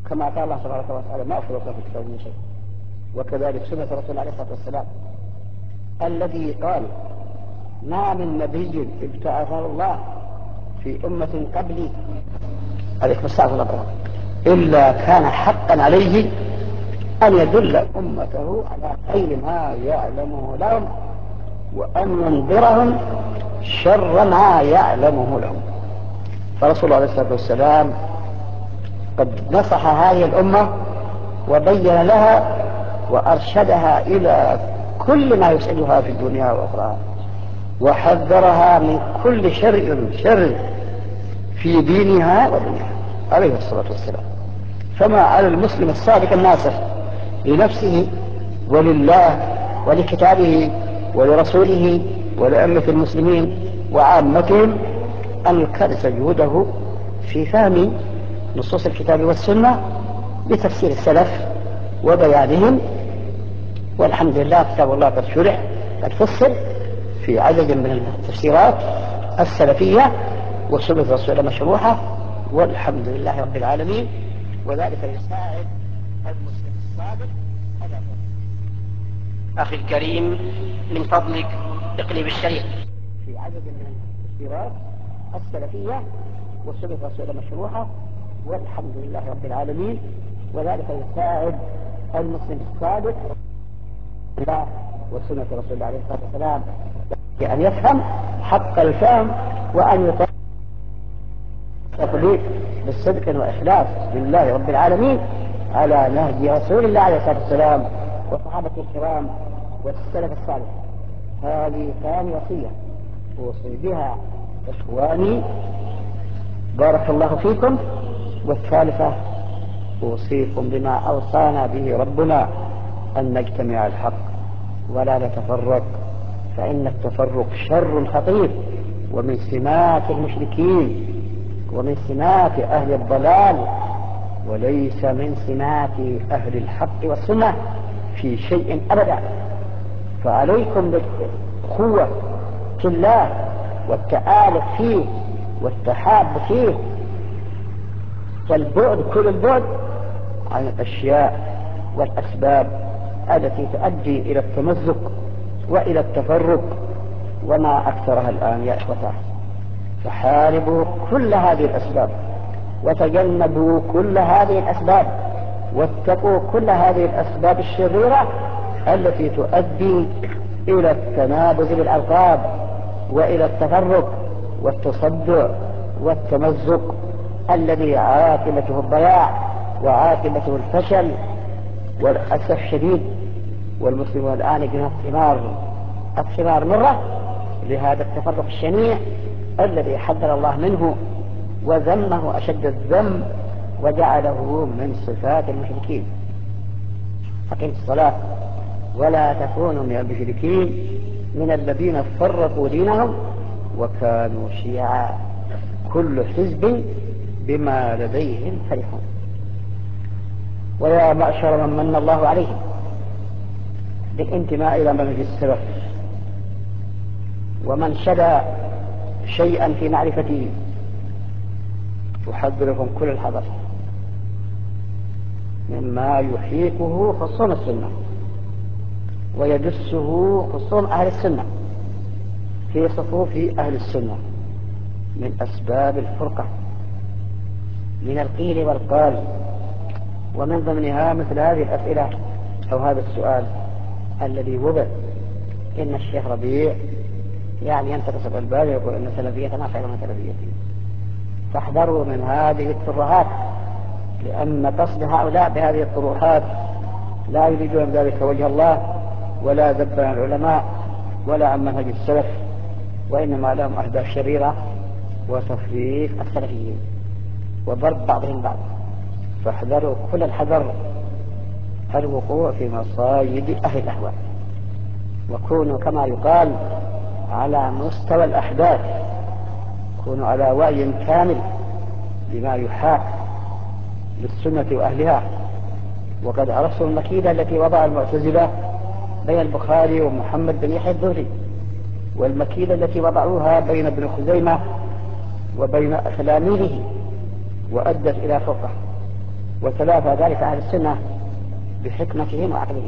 كما قال الله تبارك وتعالى ما أفرطنا في الكتاب من شيء. وكذلك سنة رسول عليه الصلاة والسلام الذي قال ما من نبي ابتعثه الله في أمة قبلي عليكم السلام ورحمة الله إلا كان حقا عليه أن يدل أمته على خير ما يعلمه لهم وأن ينذرهم شر ما يعلمه لهم. فرسول الله عليه الصلاة والسلام قد نصح هذه الأمة وبين لها وأرشدها إلى كل ما يسعدها في الدنيا وأخرى وحذرها من كل شر في دينها ودنياها عليه الصلاة والسلام. فما على المسلم الصادق الناصح لنفسه ولله ولكتابه ولرسوله ولأمة المسلمين وعامتهم أن يكرس جهوده في فهم نصوص الكتاب والسنة بتفسير السلف وبيانهم. والحمد لله كتاب الله قد شرح قد فسر في عدد من التفسيرات السلفية وسنة الرسول مشروحة والحمد لله رب العالمين. وذلك يساعد المسلم الصادق على أخي الكريم من فضلك اقلب الشريط في عدد من التفسيرات السلفية وسنة الرسول مشروحة والحمد لله رب العالمين. وذلك يساعد المسلم الصادق الله وسنة رسول الله عليه الصلاة والسلام أن يفهم حق الفهم وأن يطبق بالصدق والإخلاص لله رب العالمين على نهج رسول الله عليه الصلاة والسلام وصحابته الكرام والسلف الصالح. هذه ثاني وصية أوصي بها إخواني بارك الله فيكم. والثالثة أوصيكم بما أوصانا به ربنا أن نجتمع على الحق ولا نتفرق فإن التفرق شر خطير ومن سمات المشركين ومن سمات أهل الضلال وليس من سمات أهل الحق والسنة في شيء أبدا. فعليكم بالقوة في الله والتآلف فيه والتحاب فيه والبعد كل البعد عن الأشياء والأسباب التي تؤدي إلى التمزق وإلى التفرق وما أكثرها الآن يا إخوتاه. فحاربوا كل هذه الأسباب وتجنبوا كل هذه الأسباب واتقوا كل هذه الأسباب الشريرة التي تؤدي إلى التنابذ بالألقاب وإلى التفرق والتصدع والتمزق الذي عاقبته الضياع وعاقبته الفشل والأسف الشديد. والمسلمون الآن يجنون الثمار مرة لهذا التفرق الشنيع الذي حذر الله منه وذمه أشد الذم وجعله من صفات المشركين. أقم الصلاة ولا تكونوا من المشركين من الذين فرقوا دينهم وكانوا شيعا كل حزب بما لديهم فرحون. ويا معشر من الله عليهم بالانتماء إلى منهج السلف ومن شدى شيئا في معرفته أحذركم كل الحذر مما يحيكه خصوم السنة ويدسه خصوم أهل السنة في صفوف أهل السنة من أسباب الفرقة من القيل والقال. ومن ضمنها مثل هذه الأسئلة أو هذا السؤال الذي وضع إن الشيخ ربيع يعني ينتقص البال يقول إن سلفية ما خير من سلفيته. فاحذروا من هذه الترهات لأن قصد هؤلاء بهذه الطروحات لا يريدون ذلك وجه الله ولا ذب عن العلماء ولا عن منهج السلف وإنما لهم أهداف شريرة وتفريق السلفيين وضرب بعضهم بعض. فاحذروا كل الحذر الوقوع في مصايد أهل الأهواء وكونوا كما يقال على مستوى الأحداث كونوا على وعي كامل بما يحاك للسنة وأهلها. وقد عرفتم المكيدة التي وضع المعتزلة بين البخاري ومحمد بن يحيى الزهري والمكيدة التي وضعوها بين ابن خزيمة وبين تلاميذه وأدت إلى فرقة. وتلافى ذلك أهل السنة بحكمتهم وعقلهم.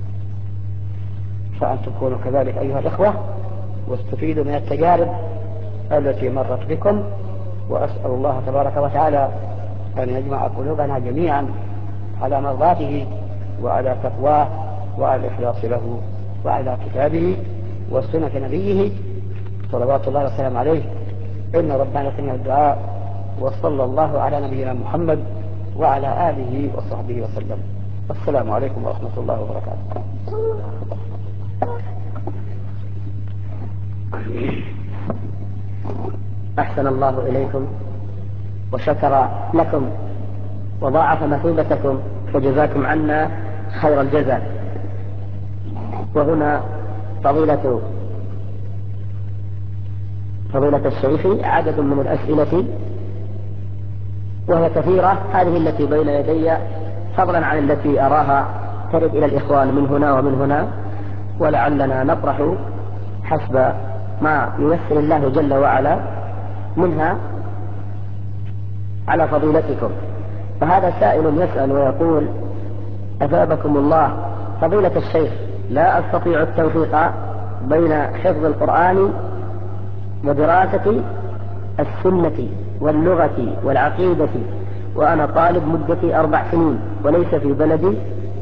فأنتم كونوا كذلك أيها الإخوة واستفيدوا من التجارب التي مرت بكم، وأسأل الله تبارك وتعالى أن يجمع قلوبنا جميعا على مرضاته وعلى تقواه وعلى الإخلاص له وعلى كتابه وسنة نبيه صلوات الله وسلم عليه. إن ربنا سميع الدعاء، وصلى الله على نبينا محمد وعلى آله وصحبه وسلم. السلام عليكم ورحمة الله وبركاته. أحسن الله إليكم وشكر لكم وضاعف مثوبتكم وجزاكم عنا خير الجزاء. وهنا فضيلة الشيخ عدد من الأسئلة وهي كثيرة، هذه التي بين يدي فضلا عن التي أراها ترد إلى الإخوان من هنا ومن هنا، ولعلنا نطرح حسب ما ييسر الله جل وعلا منها على فضيلتكم. فهذا سائل يسأل ويقول: أثابكم الله فضيلة الشيخ، لا أستطيع التوفيق بين حفظ القرآن ودراسة السنة واللغة والعقيدة، وأنا طالب مدة 4 سنين وليس في بلدي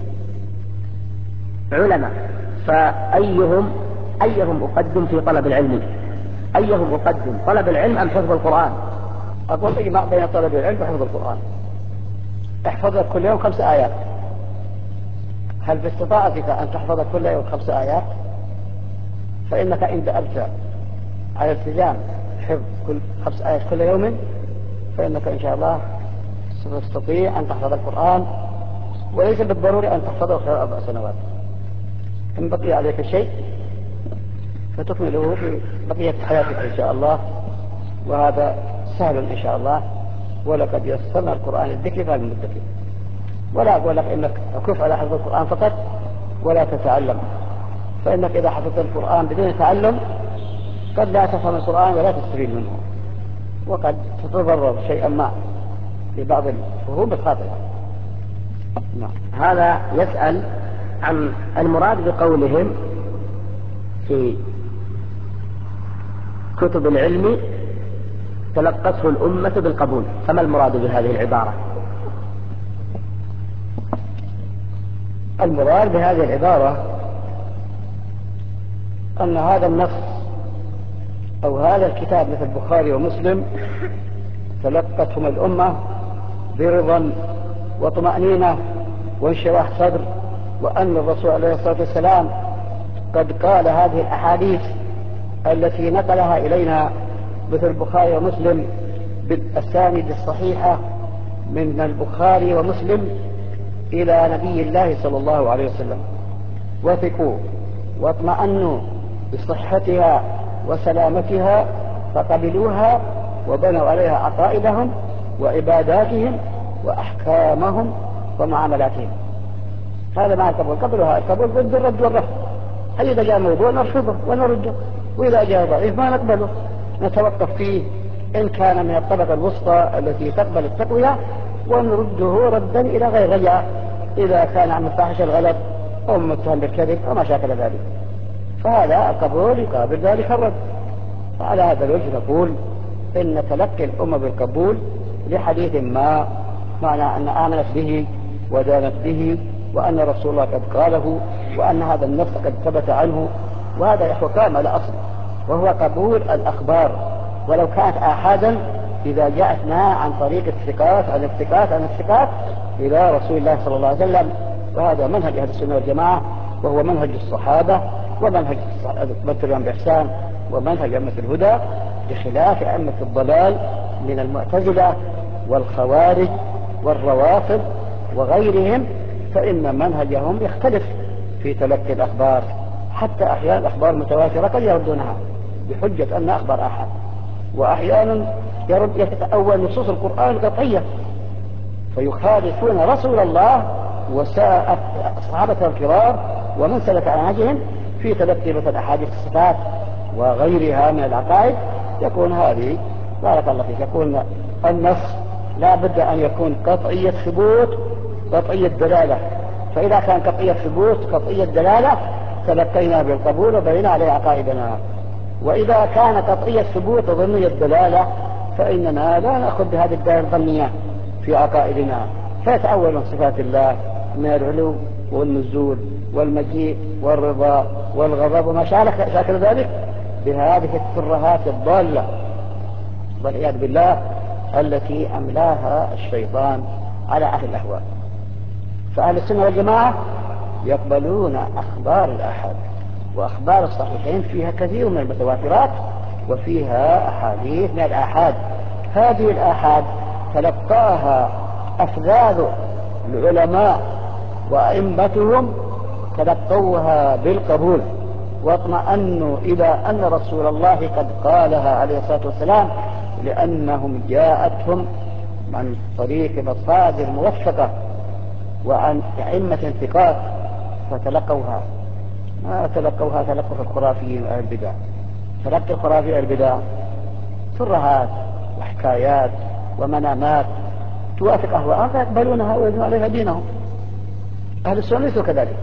علماء، فأيهم أقدم في طلب العلم؟ أيهم أقدم، طلب العلم أم حفظ القرآن؟ أقول إجماع بين طلب العلم وحفظ القرآن. احفظ كل يوم 5 آيات. هل باستطاعتك أن تحفظ كل يوم 5 آيات؟ فإنك إن دأبت على التزام حفظ 5 آيات كل يوم فإنك إن شاء الله ستستطيع أن تحفظ القرآن، وليس بالضروري أن تحفظه خلال 4 سنوات. إن بقي عليك شيء فتكمله في بقية حياتك إن شاء الله، وهذا سهل إن شاء الله. ولقد يسرنا القرآن الذكر فالمدكر. ولا أقول لك إنك أكف على حفظ القرآن فقط ولا تتعلم، فإنك إذا حفظت القرآن بدون تعلم قد لا تفهم القرآن ولا تستفيد منه، وقد تتضرر شيئا ما في بعض الفهوم الخاطئة. هذا يسأل عن المراد بقولهم في كتب العلم تلقته الأمة بالقبول، فما المراد بهذه العبارة؟ المراد بهذه العبارة أن هذا النص أو هذا الكتاب مثل البخاري ومسلم تلقتهم الأمة برضا وطمأنينة وانشراح صدر، وأن الرسول عليه الصلاة والسلام قد قال هذه الأحاديث التي نقلها إلينا مثل البخاري ومسلم بالأسانيد الصحيحة من البخاري ومسلم إلى نبي الله صلى الله عليه وسلم، وثقوا واطمأنوا بصحتها وسلامتها فقبلوها وبنوا عليها عقائدهم وعباداتهم وأحكامهم ومعاملاتهم. هذا مع القبول. قبلها القبول ضد الرد والرفض. إذا جاء موضوع نرفضه ونرده، وإذا جاء ضعيف ما نقبله، نتوقف فيه إن كان من الطبقة الوسطى التي تقبل التقوية ونرده ردا إلى غير رجعة إذا كان عن فاحش الغلط أو متهم بالكذب وما شاكل ذلك، فهذا القبول يقابل ذلك الرد. فعلى هذا الوجه نقول إن تلقي الأمة بالقبول لحديث ما معنى أن آمنت به ودانت به، وأن رسول الله قد قاله، وأن هذا النص قد ثبت عنه، وهذا يحوى كامل أصل، وهو قبول الأخبار ولو كانت آحادا إذا جاءتنا عن طريق الثقات عن الثقات إلى رسول الله صلى الله عليه وسلم. وهذا منهج أهل السنة والجماعة، وهو منهج الصحابة ومنهج من تبعهم بإحسان ومنهج أئمة الهدى، بخلاف أئمة الضلال من المعتزلة والخوارج والروافض وغيرهم، فإن منهجهم يختلف في تلقي الأخبار، حتى أحيانا الأخبار متواترة قد يردونها بحجة أنها أخبار آحاد، وأحيانا يتأول نصوص القرآن القطعية فيخالفون رسول الله وصحابته الكرام ومن سلك على نهجهم في تلقي مثل أحاديث الصفات وغيرها من العقائد. يكون هذه بارك الله فيك، يكون النص لا بد أن يكون قطعية ثبوت قطعية دلالة. فإذا كان قطعية ثبوت قطعية دلالة تلقينا بالقبول وبنينا عليه عقائدنا. وإذا كان قطعية ثبوت وظنية دلالة فإننا لا نأخذ بهذه الدلالة الظنية في عقائدنا، فيتأول من صفات الله من العلو والنزول والمجيء والرضا والغضب وما شاكل ذلك بهذه الترهات الضالة والعياذ بالله التي أملاها الشيطان على أهل الأهواء. فأهل السنة والجماعة يقبلون أخبار الآحاد، وأخبار الصحيحين فيها كثير من المتواترات وفيها أحاديث من الآحاد. هذه الآحاد تلقاها أفذاذ العلماء وأئمتهم، تلقوها بالقبول واطمأنوا إلى أن رسول الله قد قالها عليه الصلاة والسلام، لأنهم جاءتهم عن طريق مصادر موثقة وعن أئمة ثقات فتلقوها. ما تلقوها تلقوا الخرافيين والبدع. تلقى الخرافيين والبدع ترهات وحكايات ومنامات توافق أهواءهم فيقبلونها ويبنون عليها دينهم. أهل السنة ليسوا كذلك،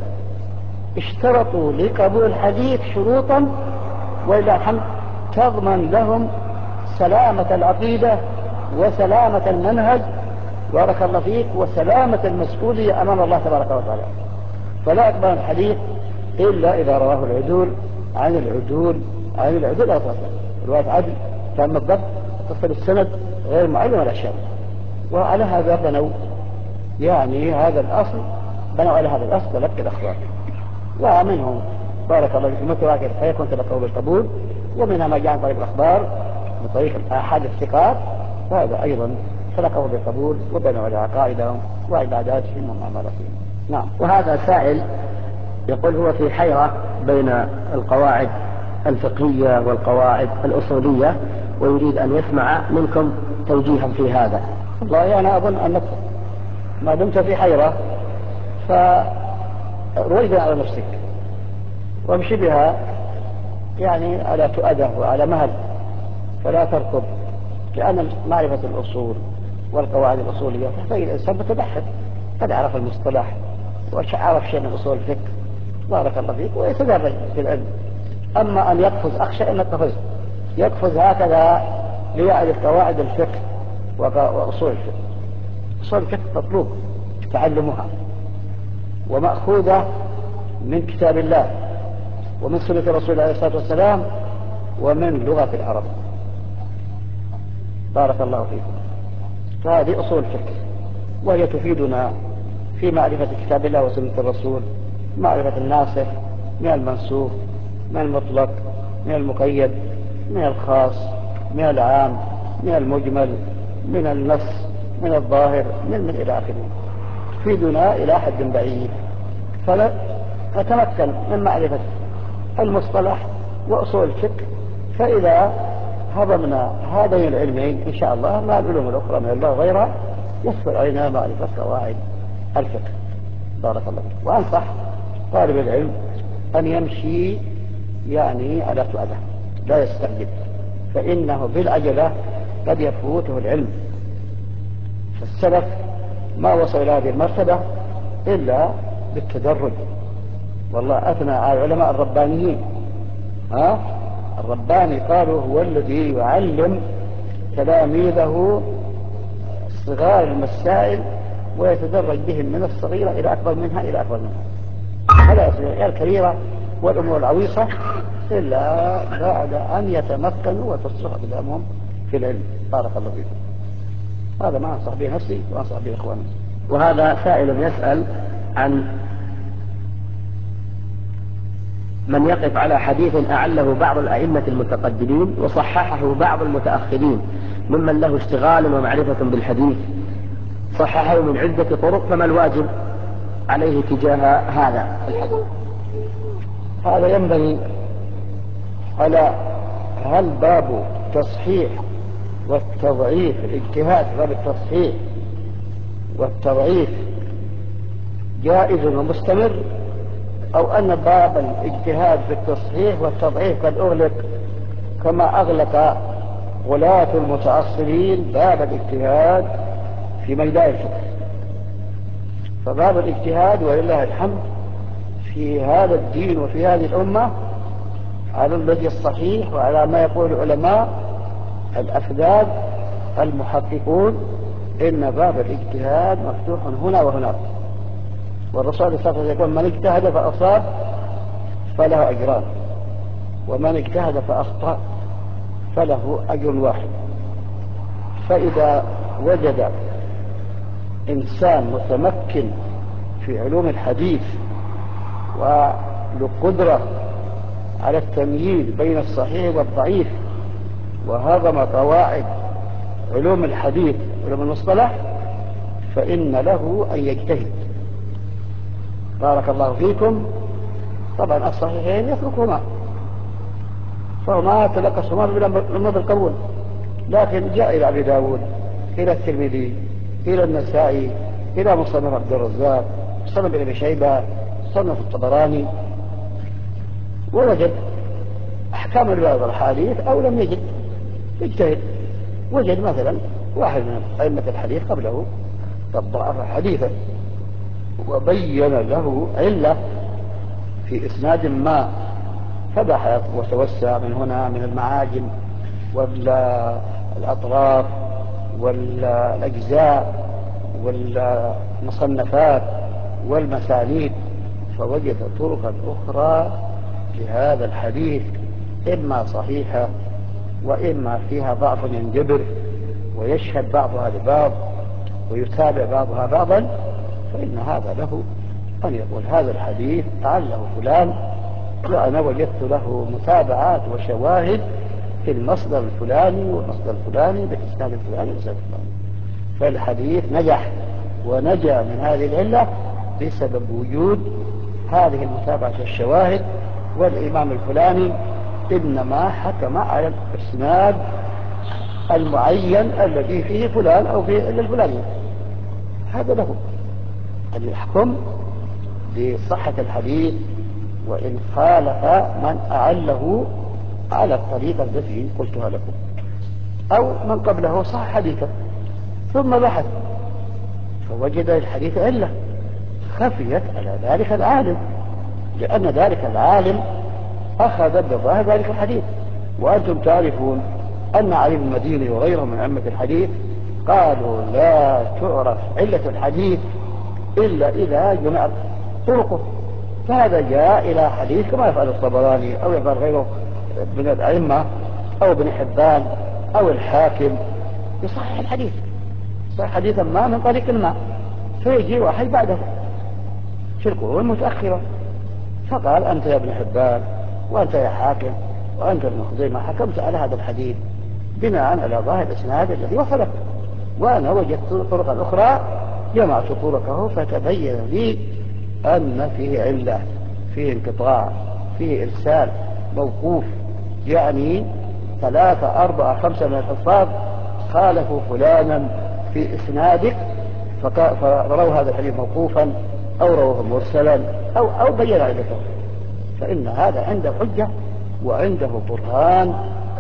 اشترطوا لقبول الحديث شروطا وإلى الحمد تضمن لهم سلامة العقيدة وسلامة المنهج بارك الله فيك وسلامة المسؤولية أمام الله تبارك وتعالى. فلا يقبل الحديث إلا إذا رواه العدول عن العدول أصلا رواية عدل تم الضبط تصل السند غير معين ولا شيء. وعلى هذا بنوا يعني هذا الأصل، بنوا على هذا الأصل تلقي الأخبار. ومنهم بارك الله فيك متواكد فيكون تلقوا بالقبول، ومنها ما جاء عن طريق الأخبار من طريق الآحاد الثقات، فهذا أيضا تلقوا بالقبول وبنوا على عقائدهم وعباداتهم ومعاملاتهم. نعم. وهذا سائل يقول هو في حيرة بين القواعد الفقهية والقواعد الأصولية ويريد أن يسمع منكم توجيها في هذا. والله أنا أظن أنك ما دمت في حيرة فرويد على نفسك وامشي بها يعني على تؤده وعلى مهل، فلا تركض، لأن معرفة الأصول والقواعد الأصولية تحتاج الإنسان بتبحث قد عرف المصطلح وعرف شيء من أصول الفقه بارك الله فيك ويتدرج في العلم. أما أن يقفز أخشى أن القفز يقفز هكذا ليعرف قواعد الفقه وأصول الفقه. أصول الفقه مطلوب تعلمها ومأخوذة من كتاب الله ومن سنة رسول الله عليه الصلاة والسلام ومن لغة العرب بارك الله فيكم. فهذه أصول الفقه وهي تفيدنا في معرفة كتاب الله وسنة الرسول، معرفة الناسخ من المنسوخ، من المطلق، من المقيد، من الخاص، من العام، من المجمل، من النص، من الظاهر، من إلى آخره. تفيدنا إلى حد بعيد، فنتمكن من معرفة المصطلح وأصول الفقه. فإذا هضمنا هذين العلمين إن شاء الله مع العلوم الأخرى من الله غيرها يسهل علينا معرفة قواعد الفقه بارك الله فيك. وأنصح طالب العلم أن يمشي يعني على تؤده لا يستعجل، فإنه بالعجلة قد يفوته العلم. فالسلف ما وصل إلى هذه المرتبة إلا بالتدرج. والله أثنى على العلماء الربانيين. الرباني قالوا هو الذي يعلم تلاميذه صغار المسائل ويتدرج بهم من الصغيرة إلى أكبر منها إلى أكبر منها. فلا يصل إلى الكبيرة والأمور العويصة إلا بعد أن يتمكنوا وتصلح أقدامهم في العلم بارك الله فيكم. هذا ما أنصح به نفسي وأنصح به إخواني. وهذا سائل يسأل عن من يقف على حديث أعله بعض الأئمة المتقدمين وصححه بعض المتأخرين ممن له اشتغال ومعرفة بالحديث، صححه من عدة طرق، فما الواجب عليه تجاه هذا الحديث؟ هذا ينبغي على هل باب تصحيح والتضعيف الاجتهاد باب التصحيح والتضعيف جائز ومستمر، أو أن باب الاجتهاد في التصحيح والتضعيف قد أغلق كما أغلق غلاة المتعصبين باب الاجتهاد في ميدان الفقه. فباب الاجتهاد ولله الحمد في هذا الدين وفي هذه الأمة على الذي الصحيح وعلى ما يقول العلماء الأفذاذ المحققون إن باب الاجتهاد مفتوح هنا وهناك. والرسول صلى الله عليه وسلم يقول من اجتهد فأصاب فله أجران، ومن اجتهد فأخطأ فله أجر واحد. فإذا وجد إنسان متمكن في علوم الحديث وله على التمييز بين الصحيح والضعيف وهضم قواعد علوم الحديث علوم المصطلح فإن له أن يجتهد. بارك الله فيكم. طبعا الصحيحين يتركهما فهما تلقصهما بالأمر بالقبول، لكن جاء إلى أبي داود إلى الترمذي إلى النسائي إلى مصنف عبد الرزاق مصنف ابن أبي شيبة مصنف الطبراني ووجد أحكام بعض الحديث أو لم يجد يجتهد. وجد مثلا واحد من أئمة الحديث قبله قد ضعف حديثا وبين له علة في إسناد ما فبحث وتوسع من هنا من المعاجم والأطراف والأجزاء والمصنفات والمسانيد فوجد طرقا أخرى لهذا الحديث إما صحيحة وإما فيها ضعف ينجبر ويشهد بعضها لبعض ويتابع بعضها بعضا، فإن هذا له أن يقول هذا الحديث عله فلان وأنا وجدت له متابعات وشواهد في المصدر الفلاني والمصدر الفلاني بالإسناد الفلاني والإسناد الفلاني. فالحديث نجح ونجا من هذه العلة بسبب وجود هذه المتابعة والشواهد. والإمام الفلاني إنما حكم على الإسناد المعين الذي فيه فلان أو فيه الفلاني، هذا له أن يحكم بصحة الحديث وإن خالف من أعله على الطريقة التي قلتها لكم، أو من قبله صح حديثا ثم بحث فوجد الحديث علة خفيت على ذلك العالم، لأن ذلك العالم أخذ بظاهر ذلك الحديث. وأنتم تعرفون أن علي بن المديني وغيره من أئمة الحديث قالوا لا تعرف علة الحديث إلا إذا جمعت طرقه. فهذا جاء إلى حديث كما يفعل الطبراني أو يفعل غيره من الأئمة أو ابن حبان أو الحاكم يصحح الحديث، صحيح حديثا ما من طريق ما، فيجي واحد بعده في القرون المتأخرة فقال أنت يا ابن حبان وأنت يا حاكم وأنت ابن خزيمة حكمت على هذا الحديث بناء على ظاهر الإسناد الذي وصلك، وأنا وجدت طرقا أخرى جمعت طرقه فتبين لي أن فيه علة فيه انقطاع فيه إرسال موقوف، يعني 3 4 5 من الحفاظ خالفوا فلانا في إسنادك فرووا هذا الحديث موقوفا أو رواه مرسلا أو بين علته، فإن هذا عنده حجة وعنده برهان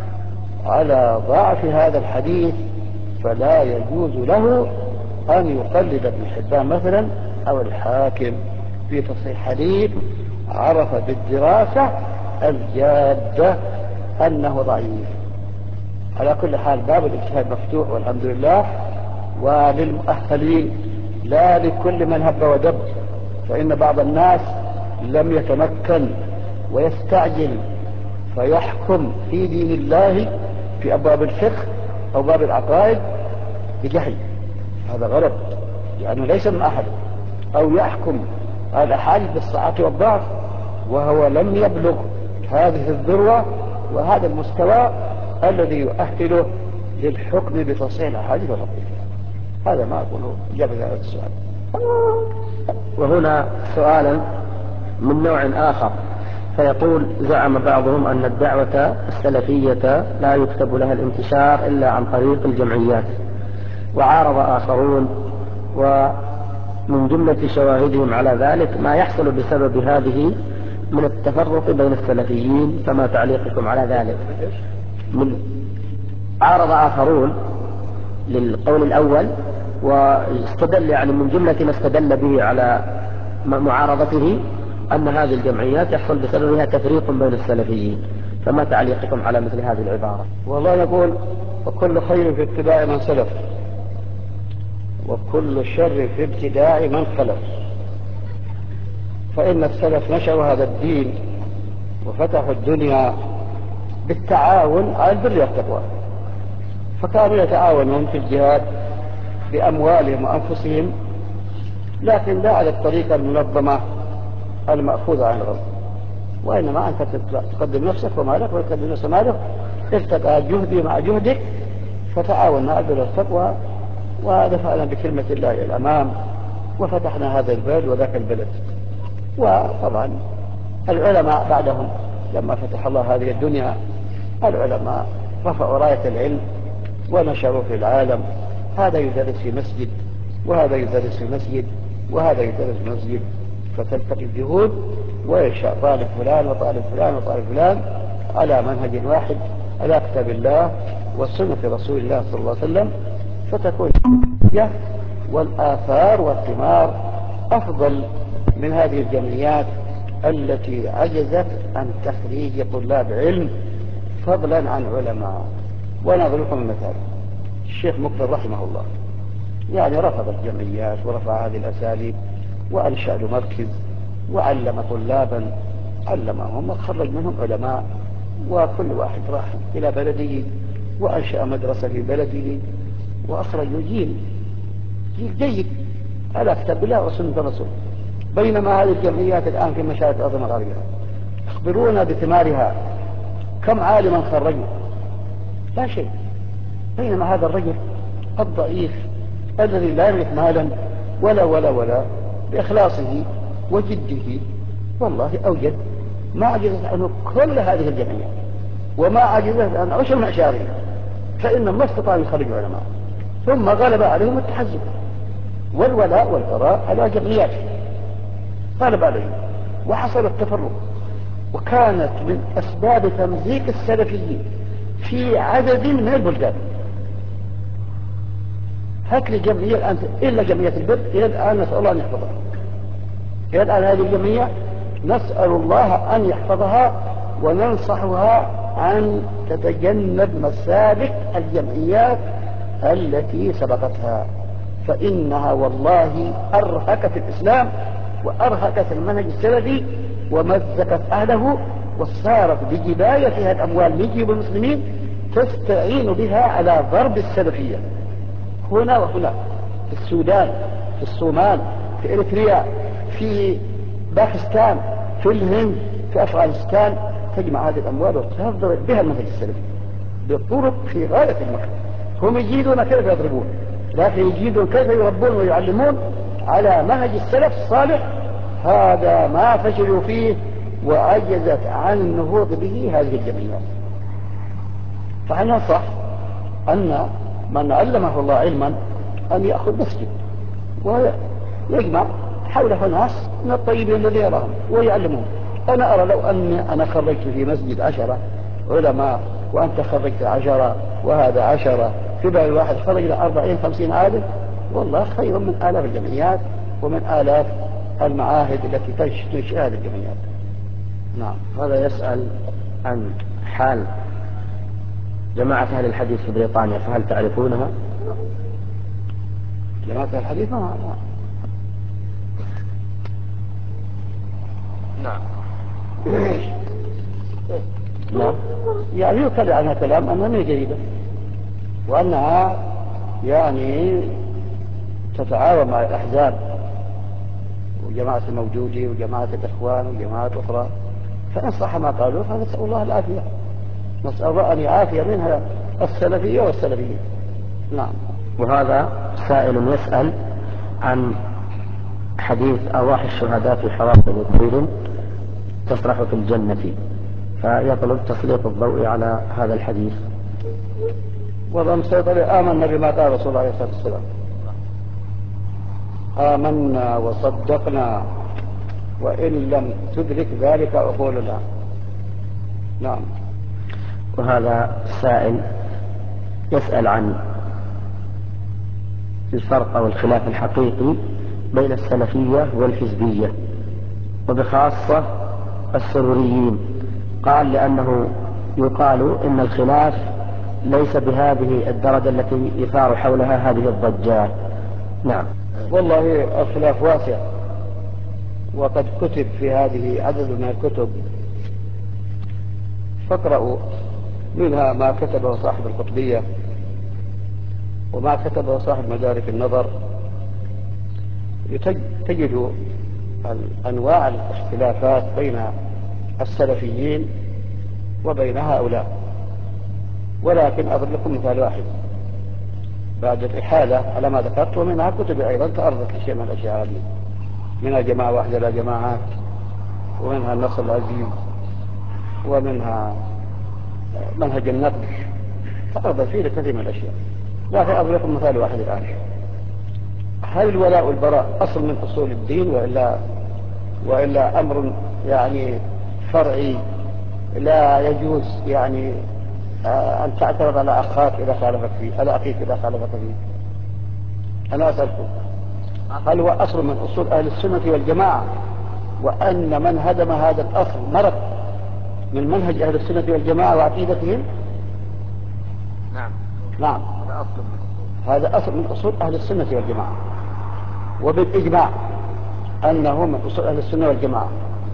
على ضعف هذا الحديث، فلا يجوز له أن يقلد ابن حبان مثلا أو الحاكم في تصحيح حديث عرف بالدراسة الجادة أنه ضعيف. على كل حال باب الاجتهاد مفتوح والحمد لله، وللمؤهلين لا لكل من هب ودب، فإن بعض الناس لم يتمكن ويستعجل فيحكم في دين الله في أبواب الفقه أو باب العقائد بجهل، هذا غلط يعني ليس من أحد، أو يحكم على حاجة بالصحة والضعف وهو لم يبلغ هذه الذروة وهذا المستوى الذي يؤهله للحكم بتصحيح الأحاديث والحديث. هذا ما أقوله إجابة هذا السؤال. وهنا سؤال من نوع آخر، فيقول زعم بعضهم أن الدعوة السلفية لا يكتب لها الانتشار إلا عن طريق الجمعيات، وعارض آخرون ومن جملة شواهدهم على ذلك ما يحصل بسبب هذه من التفرق بين السلفيين، فما تعليقكم على ذلك؟ عارض آخرون للقول الأول واستدل يعني من جملة ما استدل به على معارضته أن هذه الجمعيات يحصل بسببها تفريق بين السلفيين. فما تعليقكم على مثل هذه العبارة؟ والله نقول وكل خير في اتباع من سلف وكل شر في ابتداع من خلف. فإن السلف نشروا هذا الدين وفتحوا الدنيا بالتعاون على البر والتقوى، فكانوا يتعاونون في الجهاد بأموالهم وأنفسهم، لكن لا على الطريقة المنظمة المأخوذة عن الغرب، وإنما أنت تقدم نفسك ومالك ويقدم نفسك مالك، التقى جهدي مع جهدك فتعاوننا على البر والتقوى ودفعنا بكلمة الله إلى الأمام وفتحنا هذا البلد وذاك البلد. وطبعا العلماء بعدهم لما فتح الله هذه الدنيا العلماء رفعوا راية العلم ونشروا في العالم، هذا يدرس في مسجد وهذا يدرس في مسجد وهذا يدرس في مسجد، فتلتقي الجهود وينشأ طالب فلان وطالب فلان وطالب فلان على منهج واحد على كتاب الله وسنة رسول الله صلى الله عليه وسلم، فتكون والآثار والثمار أفضل من هذه الجمعيات التي عجزت عن تخريج طلاب علم فضلا عن علماء. ونضرب لكم مثال، الشيخ مقبل رحمه الله يعني رفض الجمعيات ورفع هذه الأساليب وأنشأ له مركز وعلم طلابا، علمهم وخرج منهم علماء، وكل واحد راح إلى بلده وأنشأ مدرسة في بلده وأخرج جيل جيد على كتاب الله وسنة الرسول. بينما هذه الجمعيات الآن في مشارق الأرض المغربية أخبرونا بثمارها، كم عالما خرجوا؟ لا شيء. بينما هذا الرجل الضعيف الذي لا يملك مالا ولا بإخلاصه وجده والله أوجد ما عجزت عنه كل هذه الجمعيات وما عجزت عن عشر معشارهم، فإنهم ما استطاعوا يخرجوا علماء، ثم غلب عليهم التحزب والولاء والبراء على جمعيات، غلب عليهم وحصل التفرق. وكانت من أسباب تمزيق السلفيين في عدد من البلدان. هات لي جمعية الآن إلا جمعية البر إلى الآن نسأل الله أن يحفظها، إلى الآن هذه الجمعية نسأل الله أن يحفظها وننصحها أن تتجنب مسالك الجمعيات التي سبقتها، فإنها والله أرهقت الإسلام وأرهقت المنهج السلفي ومزقت أهله، وصارت بجبايتها الأموال من جيب المسلمين تستعين بها على ضرب السلفية هنا وهنا، في السودان، في الصومال، في إريتريا، في باكستان، في الهند، في أفغانستان، تجمع هذه الأموال وتضرب بها المنهج السلفي بطرق في غاية المكر. هم يجيدون كيف يضربون، لكن يجيدون كيف يربون ويعلمون على منهج السلف الصالح، هذا ما فشلوا فيه وعجزت عن النهوض به هذه الجمعيات. فننصح أن من علمه الله علما أن يأخذ مسجد ويجمع حوله ناس من الطيبين الذين يراهم ويعلمون. أنا أرى لو أني أنا خرجت في مسجد 10 علماء وأنت خرجت 10 وهذا 10، في بال الواحد خرج إلى 40-50 عالم، والله خير من آلاف الجمعيات ومن آلاف المعاهد التي تنشئ هذه الجمعيات. نعم. هذا يسأل عن حال جماعة أهل الحديث في بريطانيا، فهل تعرفونها؟ جماعة أهل الحديث ما نعم. نعم. يعني يطلع عنها كلام أنها من جيدة وأنها يعني تتعاون مع الأحزاب وجماعة الموجودي وجماعة الإخوان وجماعة أخرى، فإن صح ما قالوا فنسأل الله العافية، نسأل الله أن يعافي منها السلفية والسلفيين. نعم. وهذا سائل يسأل عن حديث أرواح الشهداء في حوافل الطير تسرح في الجنة، فيطلب تسليط الضوء على هذا الحديث. والله سيطلع آمنا بما قال رسول الله عليه الصلاة والسلام، آمنا وصدقنا وإن لم تدرك ذلك أقولنا. نعم. وهذا سائل يسأل عن الفرق أو الخلاف الحقيقي بين السلفية والحزبية وبخاصة السروريين. قال لأنه يقال إن الخلاف ليس بهذه الدرجة التي يثار حولها هذه الضجات. نعم. والله الخلاف واسع، وقد كتب في هذه عدد من الكتب، فاقرأوا منها ما كتبه صاحب القطبية وما كتبه صاحب مدارك النظر، تجد أنواع الاختلافات بين السلفيين وبين هؤلاء. ولكن أضرب لكم مثال واحد بعد الإحالة على ما ذكرت، ومنها كتب أيضا تعرضت لشيء من الأشياء هذه، منها جماعة واحدة لا جماعات، ومنها النصر العزيز، ومنها منهج النقد، تعرض فيه لكثير من الأشياء. لكن أضرب لكم مثال واحد الآن: هل الولاء والبراء أصل من أصول الدين وإلا أمر يعني فرعي لا يجوز يعني أن تعترض على أخاك إذا خالفك فيه، على أخيك إذا خالفك فيه؟ أنا أسألكم، هل هو أصل من أصول أهل السنة والجماعة، وأن من هدم هذا الأصل مرض من منهج أهل السنة والجماعة وعقيدتهم؟ نعم، هذا أصل من أصول أهل السنة والجماعة، وبالإجماع أنه من أصول أهل السنة والجماعة.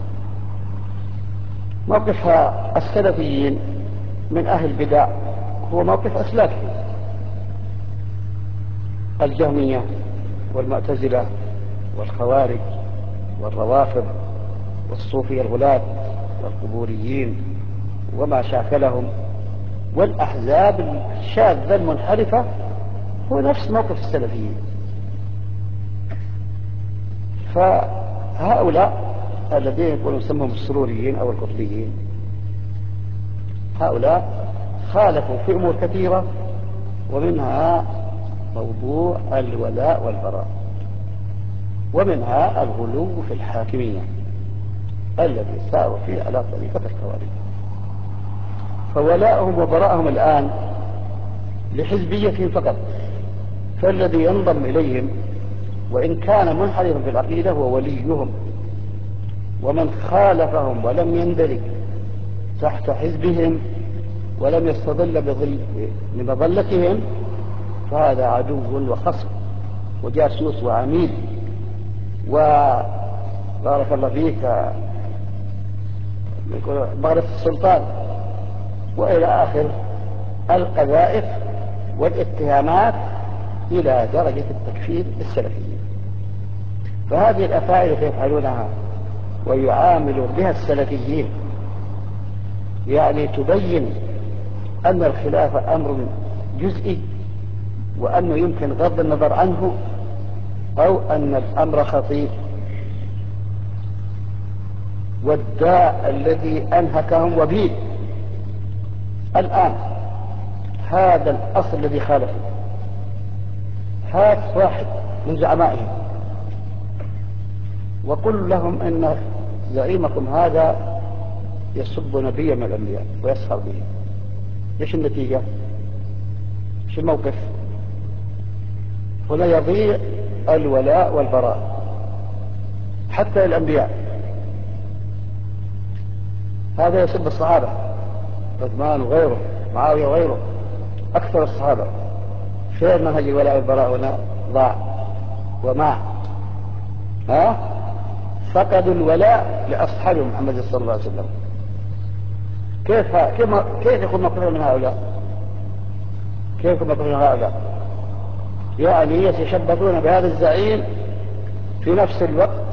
موقف السلفيين من أهل البدع هو موقف أسلافهم، الجهمية والمعتزلة والخوارج والروافض والصوفية الغلاة والقبوريين وما شاكلهم والأحزاب الشاذة المنحرفة، هو نفس موقف السلفيين. فهؤلاء الذين يقولون يسمهم السروريين أو القطبيين، هؤلاء خالفوا في أمور كثيرة، ومنها موضوع الولاء والبراء، ومنها الغلو في الحاكمية الذي ساروا فيه على طريقة الخوارج. فولاءهم وبراءهم الآن لحزبيتهم فقط، فالذي ينضم إليهم وإن كان منحرفا في العقيدة هو وليهم، ومن خالفهم ولم يندرج تحت حزبهم ولم يستظل بمظلتهم فهذا عدو وخصم وجاسوس وعميل وبارك الله فيك بغرة السلطان وإلى آخر القذائف والاتهامات إلى درجة التكفير السلفيين. فهذه الأفاعيل التي يفعلونها ويعامل بها السلفيين يعني تبين أن الخلاف أمر جزئي، وأنه يمكن غض النظر عنه، أو أن الأمر خطير. والداء الذي أنهكهم وبيل الآن هذا الأصل الذي خالفه. هات واحد من زعمائهم وقل لهم إن زعيمكم هذا يسب نبيا من الأنبياء ويسخر به، ايش النتيجة؟ ايش الموقف؟ هنا يضيع الولاء والبراء حتى الأنبياء. هذا يسب الصحابة، عثمان وغيره، معاوية وغيره، أكثر الصحابة. خير منهج الولاء والبراء هنا ضاع وماع. فقدوا الولاء لأصحاب محمد صلى الله عليه وسلم. كيف يكون موقفهم من هؤلاء؟ كيف يكون موقفهم من هؤلاء؟ يعني يتشبثون بهذا الزعيم في نفس الوقت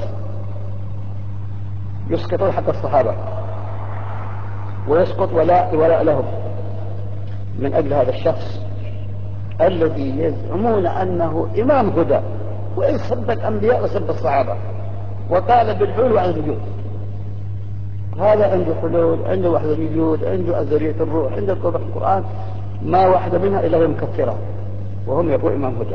يسقطون حق الصحابة ويسقط ولاء لهم من أجل هذا الشخص الذي يزعمون أنه إمام هدى، وإن سب الأنبياء وسب الصحابة وقال بالحلول عن الوجود. هذا عنده حلول، عنده وحدة الوجود، عنده أزلية الروح، عنده طبق القرآن، ما واحدة منها إلا مكثرة، وهم يقول إمام هدى.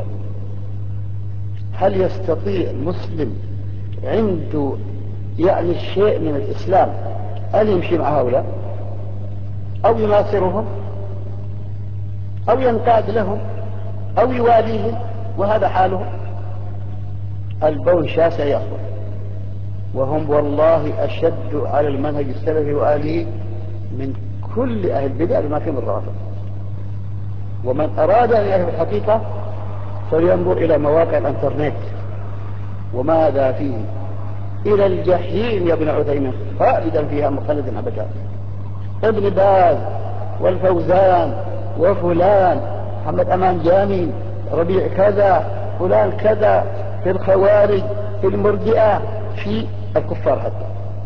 هل يستطيع المسلم عنده يعني شيء من الإسلام أن يمشي مع هؤلاء أو يناصرهم أو ينقاد لهم أو يواليهم؟ وهذا حالهم. البون شاسع يخرج، وهم والله أشد على المنهج السلفي وآله من كل أهل البدع بما فيهم الرافضة. ومن أراد أن يعرف الحقيقة فلينظر إلى مواقع الانترنت وماذا فيه، إلى الجحيم يا ابن عثيمين خالدا فيها مخلدا أبدا. ابن باز والفوزان وفلان محمد أمان جامي ربيع كذا فلان كذا في الخوارج في المرجئة في الكفار حتى.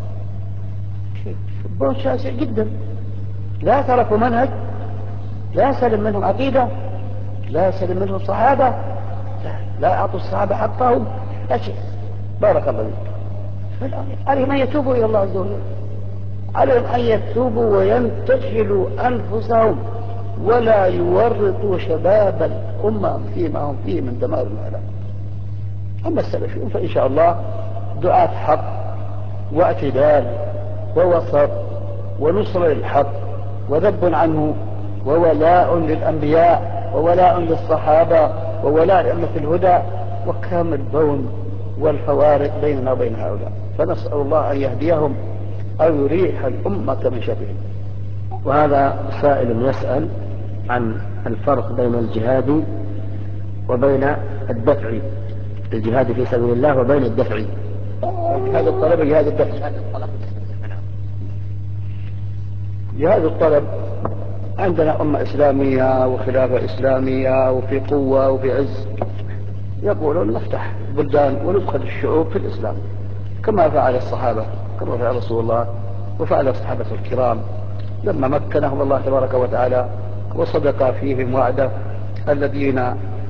بون شاسع جدا، لا تركوا منهج، لا سلم منهم عقيدة، لا سلم منهم صحابة، لا أعطوا الصحابة حقهم، لا شيء. بارك الله فيك. عليهم أن يتوبوا إلى الله عز وجل، عليهم أن يتوبوا وينتشلوا أنفسهم ولا يورطوا شباب الأمة فيما هم فيه من دمار العالم. أما السلفيون فإن شاء الله دعاة حق واعتدال ووسط ونصر للحق وذب عنه وولاء للأنبياء وولاء للصحابة وولاء لأمة الهدى، وكامل البون والفوارق بيننا وبين هؤلاء. فنسأل الله أن يهديهم أو يريح الأمة من شرهم. وهذا سائل يسأل عن الفرق بين الجهاد وبين الدفع، الجهاد في سبيل الله وبين الدفع. جهاد الطلب وجهاد الدفع. جهاد الطلب عندنا أمة إسلامية وخلافة إسلامية وفي قوة وفي عز، يقولون نفتح بلدان وندخل الشعوب في الإسلام كما فعل الصحابة، كما فعل رسول الله وفعل الصحابة الكرام لما مكنهم الله تبارك وتعالى وصدق فيهم وعده الذين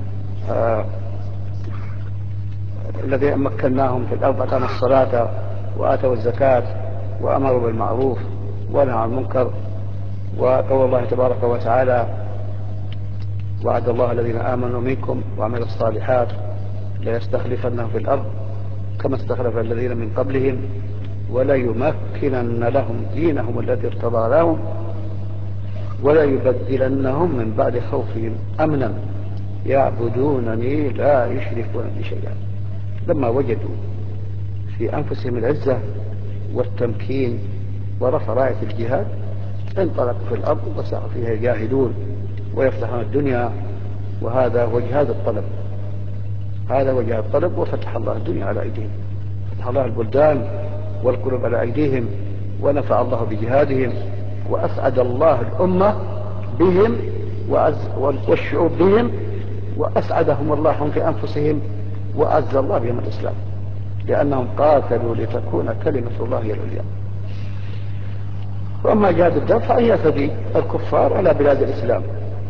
مكناهم في الأرض أقاموا الصلاة وآتوا الزكاة وأمروا بالمعروف ونهوا عن المنكر. وقول الله تبارك وتعالى وعد الله الذين آمنوا منكم وعملوا الصالحات ليستخلفنهم في الأرض كما استخلف الذين من قبلهم وليمكنن لهم دينهم الذي ارتضى لهم وليبدلنهم من بعد خوفهم أمنا يعبدونني لا يشركون بي شيئا. لما وجدوا في أنفسهم العزة والتمكين ورفع راية الجهاد انطلقوا في الأرض وسعوا فيها يجاهدون ويفتحون الدنيا. وهذا هو جهاد الطلب، هذا هو جهاد الطلب. وفتح الله الدنيا على أيديهم، فتح الله البلدان والقلوب على أيديهم، ونفع الله بجهادهم، وأسعد الله الأمة بهم والشعوب بهم، وأسعدهم الله في أنفسهم، وأعز الله بهم الإسلام لأنهم قاتلوا لتكون كلمة الله هي العليا. وأما جهاد الدفع فيعتدي الكفار على بلاد الإسلام،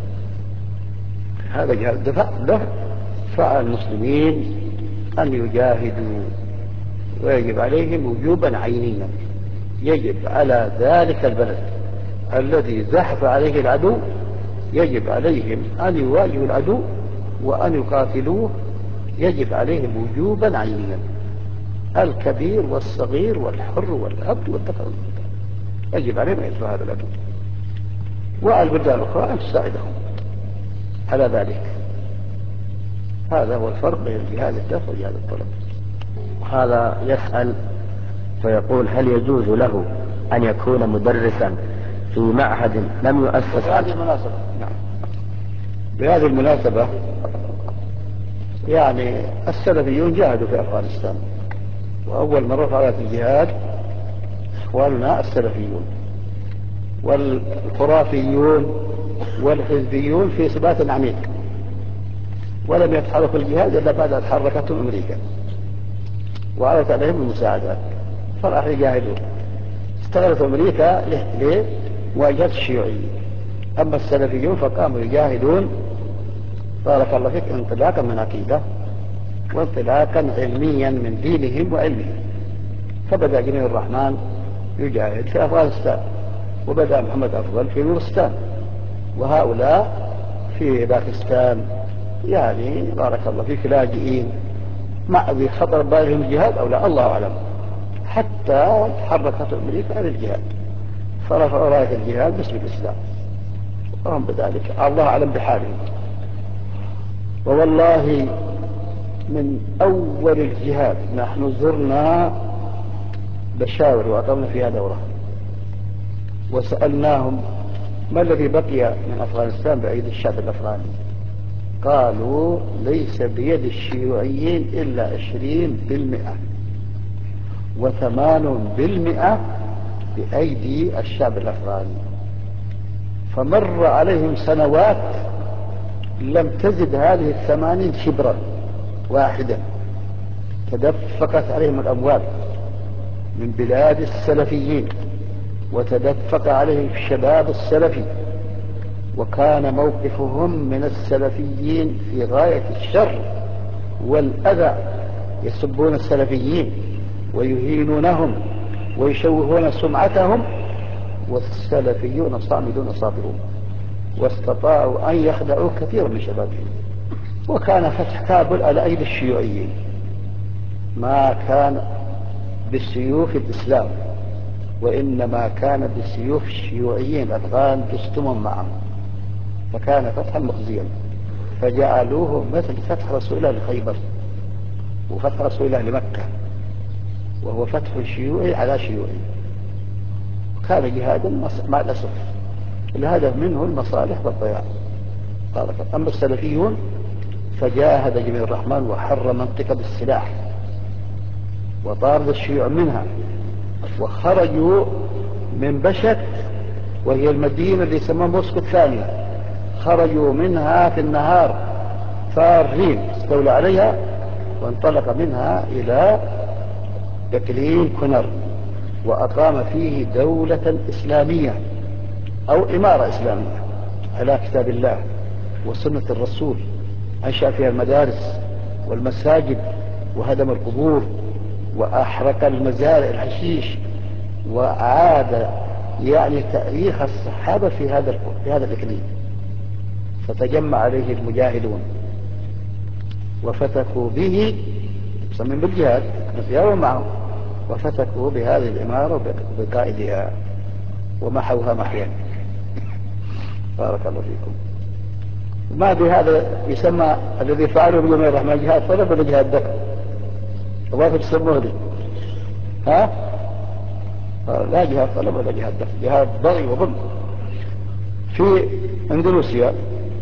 هذا جهاد الدفع. دفع المسلمين أن يجاهدوا ويجب عليهم وجوبا عينيا، يجب على ذلك البلد الذي زحف عليه العدو يجب عليهم أن يواجهوا العدو وأن يقاتلوه، يجب عليهم وجوبا عينيا، الكبير والصغير والحر والعبد والذكر يجب عليهم أن يدفعوا هذا العدو، والبلدان الأخرى أن تساعدهم على ذلك. هذا هو الفرق بين جهاد الدفع وجهاد الطلب. هذا يسأل ويقول هل يجوز له أن يكون مدرسا في معهد لم يؤسس بهذه المناسبة؟ نعم، بهذه المناسبة يعني السلفيون جاهدوا في أفغانستان، وأول من رفع راية الجهاد إخواننا السلفيون، والخرافيون والحزبيون في ثبات عميق، ولم يتحركوا الجهاد إلا بعد أن حركتهم أمريكا وعرضت عليهم المساعدات فراح يجاهدون. استغلت أمريكا لمواجهة الشيوعيين. أما السلفيون فقاموا يجاهدون بارك الله فيك انطلاقا من عقيدة وانطلاقا علميا من دينهم وعلمهم. فبدأ جميل الرحمن يجاهد في أفغانستان، وبدأ محمد أفضل في نورستان، وهؤلاء في باكستان يعني بارك الله فيك لاجئين مع خطر بالهم الجهاد أو لا الله أعلم، حتى تحركت أمريكا عن الجهاد فرفعوا راية الجهاد باسم الإسلام، وهم بذلك الله أعلم بحالهم. ووالله من أول الجهاد نحن زرنا بشاور وأقمنا فيها دورة، وسألناهم ما الذي بقي من أفغانستان بأيدي الشعب الأفغاني؟ قالوا ليس بيد الشيوعيين إلا 20% و8% بأيدي الشعب الأفغاني. فمر عليهم سنوات لم تزد هذه 80 شبرا واحدا، تدفقت عليهم الأموال من بلاد السلفيين، وتدفق عليهم الشباب السلفي، وكان موقفهم من السلفيين في غاية الشر والأذى، يسبون السلفيين ويهينونهم ويشوهون سمعتهم، والسلفيون صامدون صابرون، واستطاعوا أن يخدعوا كثيرا من شبابهم. وكان فتح كابل على أيدي الشيوعيين، ما كان بالسيوف الإسلام، وإنما كان بالسيوف الشيوعيين الأفغان دستم معهم، فكان فتحا مخزيا، فجعلوه مثل فتح رسول الله لخيبر وفتح رسول الله لمكة، وهو فتح شيوعي على شيوعي. كان جهادا مع الأسف الهدف منه المصالح والضياع. أما السلفيون فجاهد جميع الرحمن وحر منطقة بالسلاح وطارد الشيوع منها، وخرجوا من بشت وهي المدينة اللي يسمونها موسكو الثانية، خرجوا منها في النهار فارين استولى عليها، وانطلق منها إلى إقليم كونر، وأقام فيه دولة إسلامية أو إمارة إسلامية على كتاب الله وسنة الرسول. أنشأ فيها المدارس والمساجد، وهدم القبور، وأحرق المزارع الحشيش، وعاد يعني تاريخ الصحابة في هذا الإقليم. فتجمع عليه المجاهدون وفتكوا به، يسمون بالجهاد نفيا معهم، وفتكوا بهذه الإمارة وبقائدها ومحوها محيا. بارك الله فيكم. ما بهذا يسمى الذي فعله بجميع الرحمن جهاد طلب ولا جهاد دفع؟ وما تسموه لي؟ ها؟ لا جهاد طلب ولا جهاد دفع، جهاد بغي وظلم. في اندونيسيا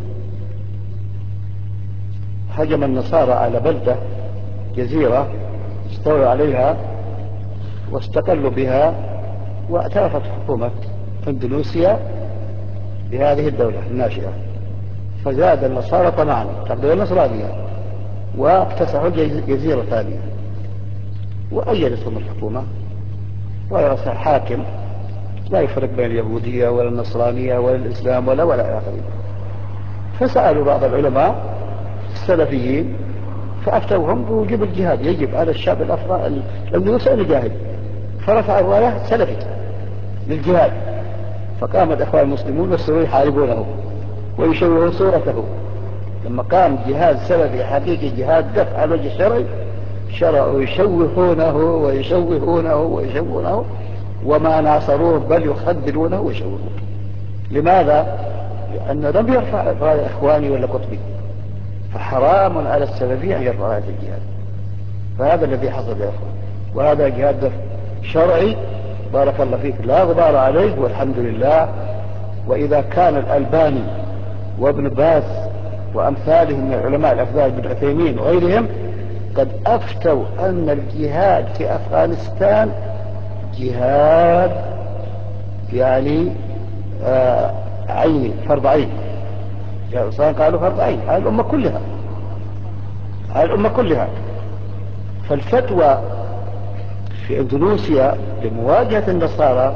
هجم النصارى على بلدة جزيرة استولوا عليها واستقلوا بها، واعترفت حكومة اندونيسيا بهذه الدولة الناشئة، فزاد النصارى طمعا تقدير النصرانية واكتسحوا جزيرة ثانية، وأيدتهم الحكومة ورأسها حاكم لا يفرق بين اليهودية ولا النصرانية ولا الإسلام ولا آخرين. فسألوا بعض العلماء السلفيين فأفتوهم بوجوب الجهاد، يجب على الشعب الأندونيسي أن يجاهد، فرفع الراية سلفي للجهاد، فقام الإخوان المسلمون والسوريين يحاربونه ويشوهون صورته. لما قام جهاد سلفي حقيقي جهاد دفع على الوجه الشرعي، شرعوا يشوهونه ويشوهونه ويشوهونه، وما ناصروه بل يخذلونه ويشوهونه. لماذا؟ لأن لم يرفع راية إخواني ولا قطبي، فحرام على السلفي أن يرفع راية الجهاد. فهذا الذي حصل يا إخوان، وهذا جهاد دفع شرعي بارك الله فيك لا غبار عليه والحمد لله. وإذا كان الألباني وابن باز وأمثالهم من العلماء الأفضل بن عثيمين وغيرهم قد أفتوا أن الجهاد في أفغانستان جهاد يعني عيني فرض عين، قالوا فرض عين على الأمة كلها، على الأمة كلها. فالفتوى في اندونيسيا لمواجهة النصارى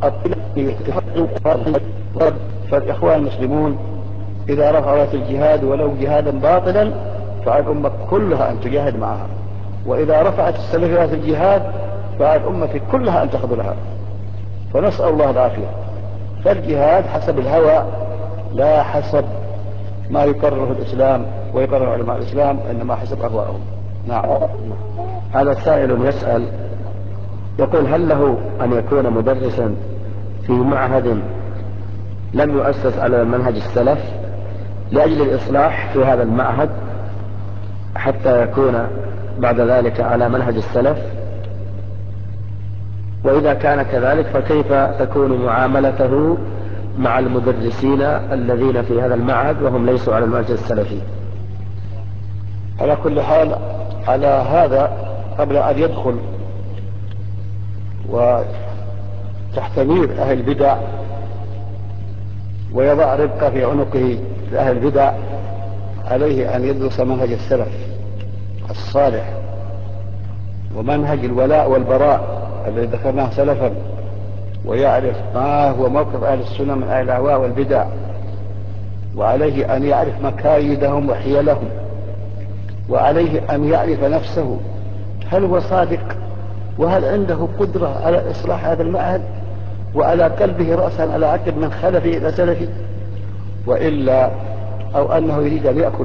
فالإخوان المسلمون إذا رفعوا راية الجهاد ولو جهادا باطلا فعلى الأمة كلها أن تجاهد معها، وإذا رفعت السلفية راية الجهاد فعلى الأمة كلها أن تخذلها. فنسأل الله العافية. فالجهاد حسب الهوى لا حسب ما يقرره الإسلام ويقرر علماء الإسلام، إنما حسب أهوائهم. نعم. هذا سائل يسأل يقول هل له أن يكون مدرسا في معهد لم يؤسس على منهج السلف لأجل الإصلاح في هذا المعهد حتى يكون بعد ذلك على منهج السلف؟ وإذا كان كذلك فكيف تكون معاملته مع المدرسين الذين في هذا المعهد وهم ليسوا على المنهج السلفي؟ على كل حال، على هذا قبل أن يدخل وتحتمير أهل البدع ويضع ربقة في عنقه لأهل البدع، عليه أن يدرس منهج السلف الصالح ومنهج الولاء والبراء الذي ذكرناه سلفا، ويعرف ما هو موقف أهل السنة من أهل الأهواء والبدع، وعليه أن يعرف مكايدهم وحيلهم، وعليه أن يعرف نفسه هل هو صادق وهل عنده قدرة على إصلاح هذا المعهد وعلى قلبه رأسا على عقب من خلفه إلى سلفه، وإلا أو أنه يريد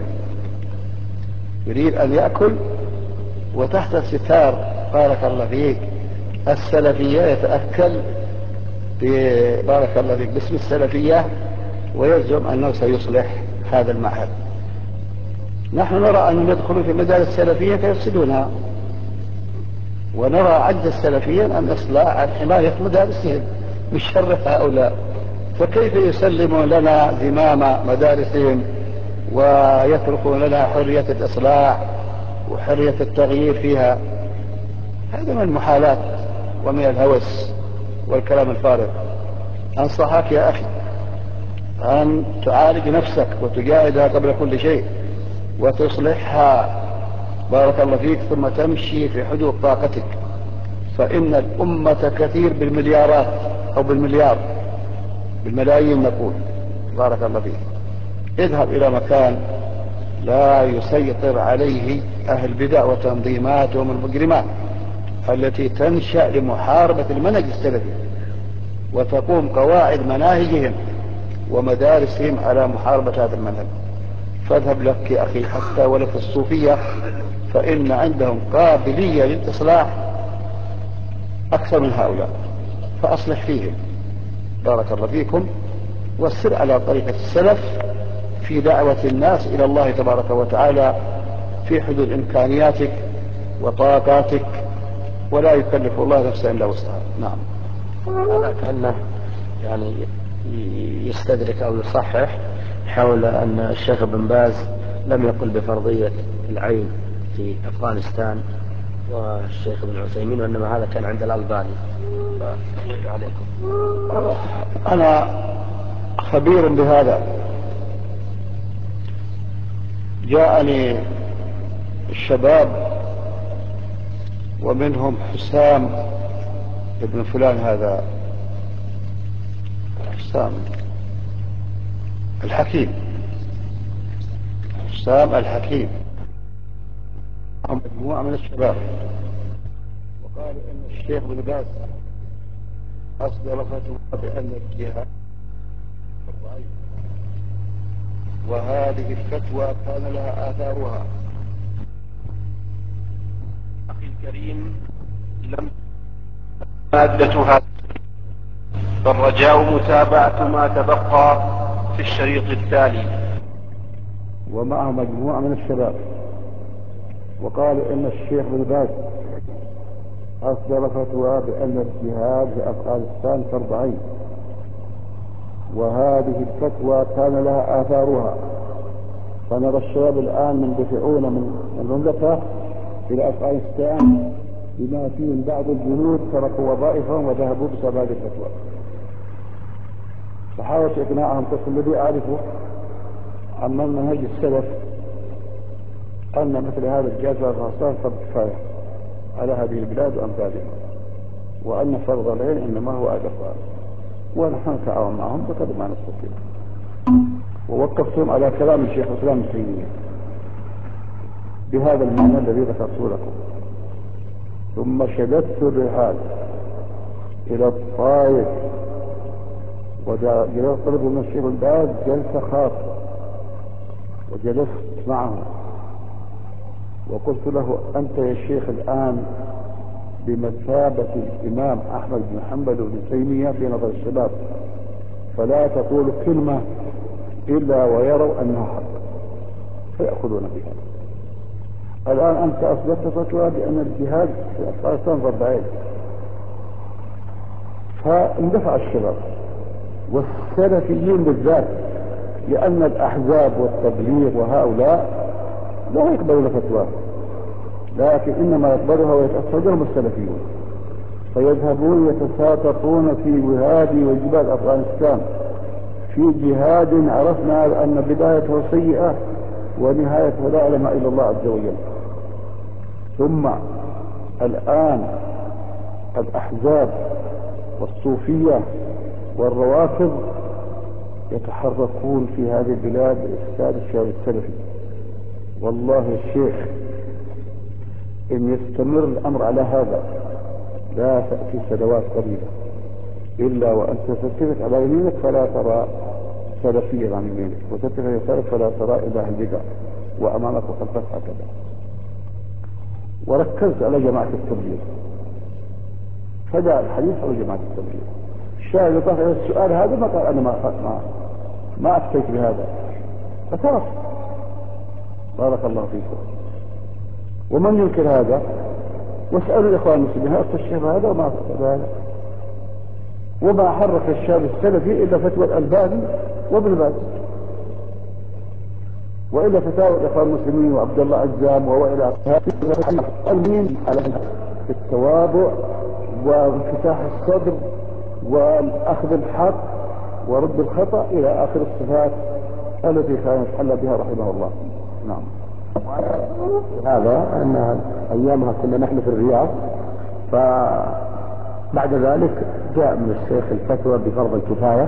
أن يأكل وتحت الستار بارك الله فيك السلفية يتأكل بارك الله فيك باسم السلفية ويزعم أنه سيصلح هذا المعهد. نحن نرى أن ندخل في مدارس السلفية فيفسدونها، ونرى عجز السلفيين أن إصلاح عن حماية مدارسهم من شر هؤلاء، فكيف يسلمون لنا زمام مدارسهم ويتركون لنا حرية الإصلاح وحرية التغيير فيها؟ هذا من المحالات ومن الهوس والكلام الفارغ. أنصحك يا أخي أن تعالج نفسك وتجاهدها قبل كل شيء وتصلحها بارك الله فيك، ثم تمشي في حدود طاقتك، فإن الأمة كثير بالمليارات أو بالملايين نقول بارك الله فيك. اذهب إلى مكان لا يسيطر عليه أهل البدع وتنظيماتهم المجرمات التي تنشأ لمحاربة المنهج السلفي، وتقوم قواعد مناهجهم ومدارسهم على محاربة هذا المنهج. فاذهب لك يا أخي حتى ولو في الصوفية، فإن عندهم قابلية للإصلاح أكثر من هؤلاء، فأصلح فيهم بارك الله فيكم، والسر على طريقة السلف في دعوة الناس إلى الله تبارك وتعالى في حدود إمكانياتك وطاقاتك، ولا يكلف الله نفسا إلا وسعها. نعم. هذا كأنه يعني يستدرك أو يصحح حول أن الشيخ بن باز لم يقل بفرضية العين في أفغانستان والشيخ ابن عثيمين، وإنما هذا كان عند الألباني. عليكم. أنا خبير بهذا، جاءني الشباب ومنهم حسام ابن فلان، هذا حسام الحكيم، مجموعة من الشباب، وقالوا إن الشيخ بن باز أصدر فتوى بأن الجهاد ضعيف، وهذه الفتوى كان لها آثارها. أخي الكريم، لم مادتها، فالرجاء متابعة ما تبقى في الشريط التالي. ومعه مجموعة من الشباب، وقالوا إن الشيخ بن باز أصدر فتوى بأن الجهاد في أفغانستان فرض عين، وهذه الفتوى كان لها آثارها. فنرى الشباب الآن مندفعون من المملكة إلى أفغانستان بما فيهم بعض الجنود تركوا وظائفهم وذهبوا بسبب هذه الفتوى. فحاولت إقناعهم، قلت الذي أعرفه عن منهج السلف أن مثل هذا الجهاد في أفغانستان فرض كفاية على هذه البلاد وأمثالها، وأن فرض العين إنما هو أدفع، ونحن نتعاون معهم بقدر ما نستطيع. ووقفتهم على كلام الشيخ الإسلام ابن تيمية بهذا المعنى الذي ذكرته لكم، ثم شددت الرحال إلى الطائف وجلست طلب من الشيخ بن باز جلسة خاصة، وجلست معه وقلت له: أنت يا شيخ الآن بمثابة الإمام أحمد بن حنبل وابن تيمية في نظر الشباب، فلا تقول كلمة إلا ويروا أنها حق فيأخذون بها. الآن أنت أثبتت فتوى بأن الجهاد في أفغانستان ضرب عين، فاندفع الشباب والسلفيين بالذات، لأن الأحزاب والتبليغ وهؤلاء لا يقبلون فتوى، لكن إنما يقبلها ويتأثرهم السلفيون، فيذهبون يتساقطون في وهادي وجبال أفغانستان في جهاد عرفنا أن بدايته سيئة ونهايته لا يعلم إلا الله عز وجل. ثم الآن الأحزاب والصوفية والروافض يتحركون في هذه البلاد لإفساد الشباب السلفي. والله يا شيخ إن يستمر الأمر على هذا لا تأتي سنوات قليلة إلا وأنت تلتفت على يمينك فلا ترى سلفيا عن يمينك، وتلتفت على يسارك فلا ترى إلا أهل البدع، وأمامك وخلفك هكذا. وركزت على جماعة التبليغ، فجاء الحديث على جماعة التبليغ. الشاهد يطرح إلى السؤال هذا ما قال أنا ما أفتيت بهذا، فترك. بارك الله فيكم. ومن ينكر هذا؟ واسألوا الإخوان المسلمين هل الشيخ هذا وما أفتى هذا؟ وما حرك الشاب السلفي إلا فتوى الألباني وابن باز، وإلا فتاوى الإخوان المسلمين وعبد الله عزام وإلى المين على التواضع وانفتاح الصدر والأخذ الحق ورد الخطأ إلى آخر الصفات التي كان يتحلى بها رحمه الله. نعم. هذا أن أيامها كنا نحن في الرياض، فبعد ذلك جاء من الشيخ الفتوى بفرض الكفاية،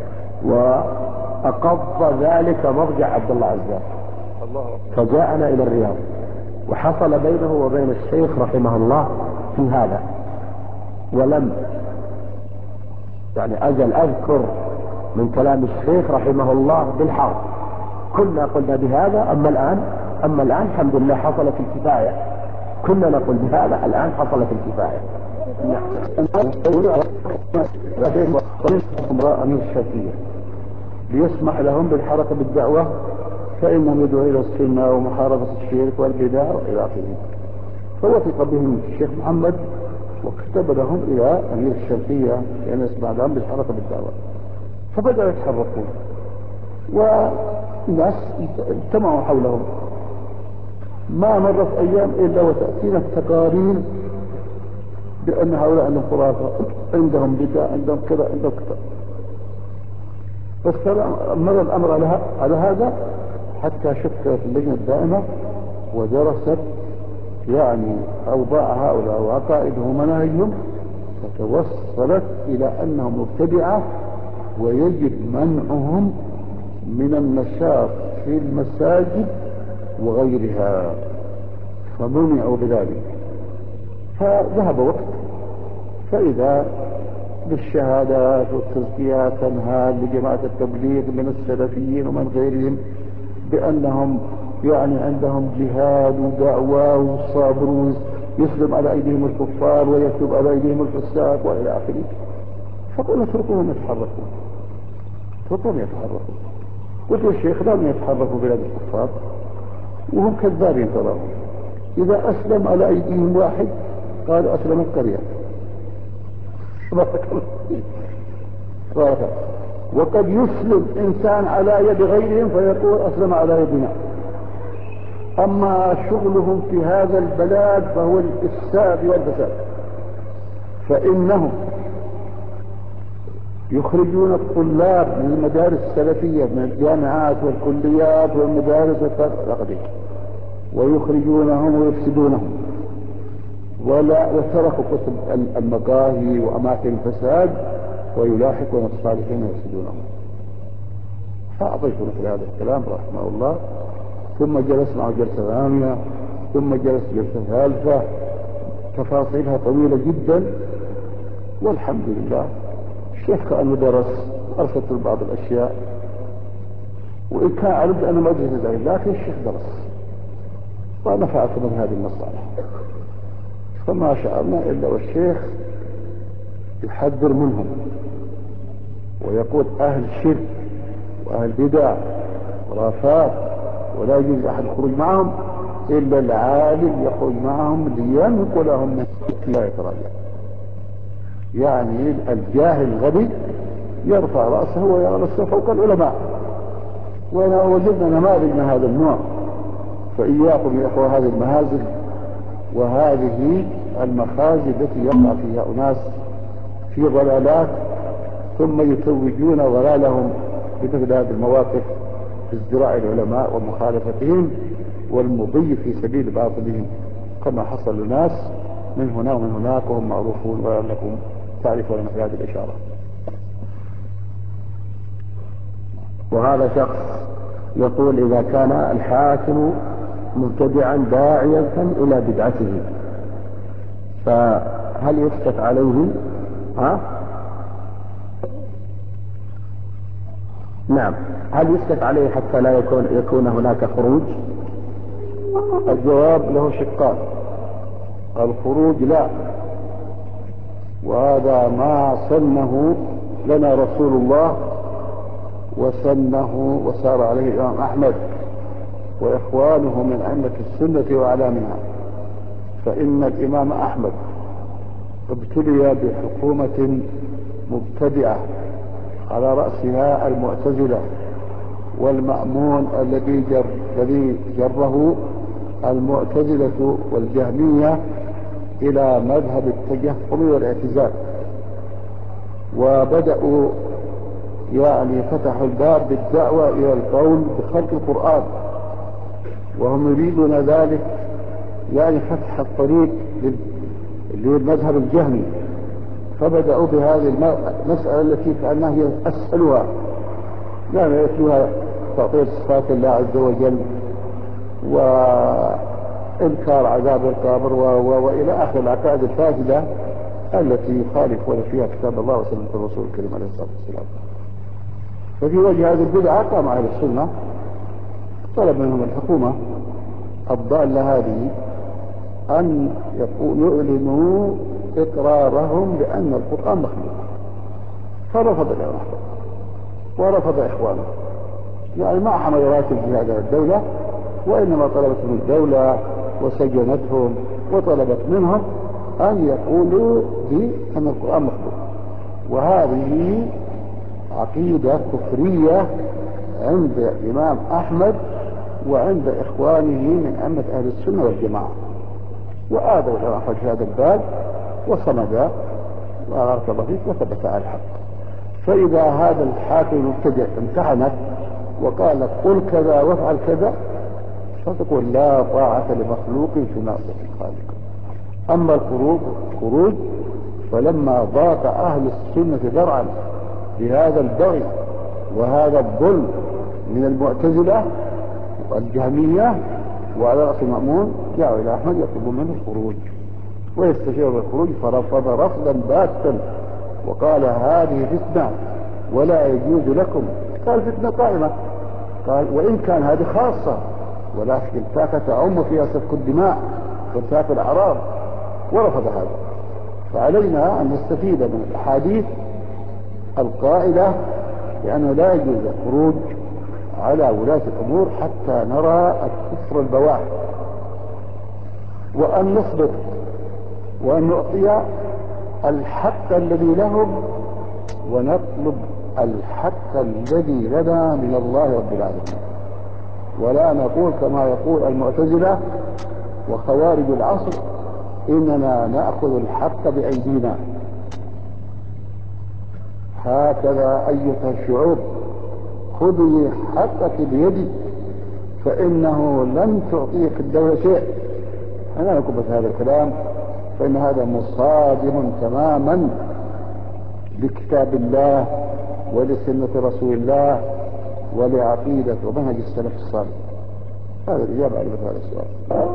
وأقض ذلك مرجع عبد الله عزام، فجاءنا إلى الرياض، وحصل بينه وبين الشيخ رحمه الله في هذا. ولم أزل أذكر من كلام الشيخ رحمه الله بالحرف، كنا قلنا بهذا، أما الآن الحمد لله حصلت الكفاية. كنا نقول بهذا، الآن حصلت الكفاية. امرأة من الشافية ليسمح لهم بالحركة بالدعوة، فإنهم يدعو إلى السنة ومحاربة الشرك والبدع وإلى آخره. فوثق بهم الشيخ محمد وكتب لهم إلى أمير الشافية لأن يسمح لهم بالحركة بالدعوة، فبدأوا يتحركون والناس اجتمعوا حولهم. ما مرت أيام إلا وتأتينا التقارير بأن هؤلاء عندهم خرافة، عندهم بدع، عندهم كذا، عندهم كذا. فمر الأمر على هذا حتى شكلت اللجنة الدائمة ودرست أوضاع هؤلاء وعقائدهم ومناهجهم، فتوصلت إلى أنهم مبتدعة ويجب منعهم من النشاط في المساجد وغيرها، فمنعوا بذلك. فذهب وقت فإذا بالشهادات والتزكيات تنهال لجماعة التبليغ من السلفيين ومن غيرهم بأنهم عندهم جهاد ودعوة وصابر يسلم على أيديهم الكفار ويكتب على أيديهم الفساق وإلى آخره. فقلنا اتركوهم يتحركون، قلت الشيخ لم يتحركوا بلاد الكفار وهم كذابين تراهم. إذا أسلم على أيديهم واحد قالوا أسلم القرية. وقد يسلم إنسان على يد غيرهم فيقول أسلم على يدنا. أما شغلهم في هذا البلاد فهو الإفساد والفساد، فإنهم يخرجون الطلاب من المدارس السلفية من الجامعات والكليات والمدارس الأقدمية ويخرجونهم ويفسدونهم، وتركوا قسم المقاهي وأماكن الفساد ويلاحقون الصالحين ويفسدونهم. فأعطيت مثل هذا الكلام رحمه الله، ثم جلس معه جلسة ثانية، ثم جلس جلسة ثالثة، تفاصيلها طويلة جدا، والحمد لله الشيخ كأنه درس، أرسلت بعض الأشياء، وإن كان علمت أنا ما أدري ذلك، لكن الشيخ درس ونفعت من هذه المصالح. فما شعرنا إلا والشيخ يحذر منهم ويقول أهل الشرك وأهل بدع ورافات ولا يجوز أحد الخروج معهم، إلا العالم يقول معهم لينقلهم من لا يتراجع. يعني الجاهل الغبي يرفع رأسه ويغلس فوق العلماء، وجدنا نماذج من هذا النوع. فإياكم يا أخوة هذه المهازل وهذه المخازي التي يقع فيها أناس في ضلالات ثم يتوجون ضلالهم بمثل هذه المواقف ازدراء العلماء ومخالفتهم والمضي في سبيل باطلهم، كما حصل لناس من هنا ومن هناك وهم معروفون ولعلكم تعرفون مثل هذه الإشارة. وهذا شخص يقول إذا كان الحاكم مبتدعا داعيا إلى بدعته فهل يسكت عليه؟ نعم، هل يسكت عليه حتى لا يكون هناك خروج؟ الجواب له شقان. الخروج لا، وهذا ما سنه لنا رسول الله وسنه وسار عليه الإمام أحمد وإخوانه من أئمة السنة وأعلامها. فإن الإمام أحمد ابتلي بحكومة مبتدعة على رأسها المعتزلة، والمأمون الذي جره المعتزلة والجهمية إلى مذهب التجهم والاعتزال، وبدأوا يعني فتحوا الباب بالدعوة إلى القول بخلق القرآن، وهم يريدون ذلك يعني فتح الطريق للمذهب الجهمي. فبدأوا بهذه المسألة التي كأنها هي أسهلها، لا يتلوها تعطيل صفات الله عز وجل وإنكار عذاب القبر وإلى آخر العقائد الفاسدة التي يخالفون فيها كتاب الله وسنة الرسول الكريم عليه الصلاة والسلام. ففي وجه هذه البدعة قام أهل السنة طلب منهم الحكومة الضالة هذه أن يعلنوا إقرارهم بأن القرآن مخلوق، فرفض الإمام أحمد ورفض إخوانه، يعني ما حمل راتب في هذه الدولة، وإنما طلبت من الدولة وسجنتهم وطلبت منهم أن يقولوا بأن القرآن مخلوق. وهذه عقيدة كفرية عند الإمام أحمد وعند إخوانه من أئمة أهل السنة والجماعة، وآذوا الإمام أحمد في هذا الباب وصمد وارتضى فيه وثبت على الحق. فإذا هذا الحاكم المبتدع امتحنك وقال لك قل كذا وافعل كذا، فتقول لا طاعة لمخلوق في معصية الخالق. أما الخروج فلما ضاق أهل السنة ذرعا بهذا البغي وهذا الظلم من المعتزلة والجهمية وعلى رأس المأمون، جاءوا إلى أحمد يطلبون منه الخروج ويستشير بالخروج، فرفض رفضا باتا وقال هذه فتنة ولا يجوز لكم. قال فتنة قائمة، قال وإن كان هذه خاصة ولكن تاك تعم فيها سفك الدماء وانتهاك الأعراض، ورفض هذا. فعلينا أن نستفيد من الأحاديث القائلة لأنه لا يجوز الخروج على ولاة الأمور حتى نرى الكفر البواح، وأن نصبر وأن نعطي الحق الذي لهم ونطلب الحق الذي لنا من الله رب العالمين، ولا نقول كما يقول المعتزلة وخوارج العصر إننا نأخذ الحق بأيدينا. هكذا أيها الشعوب خذي حقك بيدك فإنه لن تعطيك الدولة شيء. أنا نقول بس هذا الكلام فإن هذا مصادم تماما لكتاب الله ولسنة رسول الله ولعقيدة ومنهج السلف الصالح. هذا الإجابة على هذا السؤال.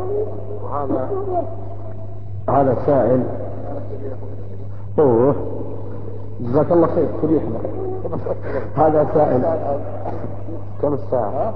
هذا سائل جزاك الله خير تريحنا. هذا سائل كم الساعة؟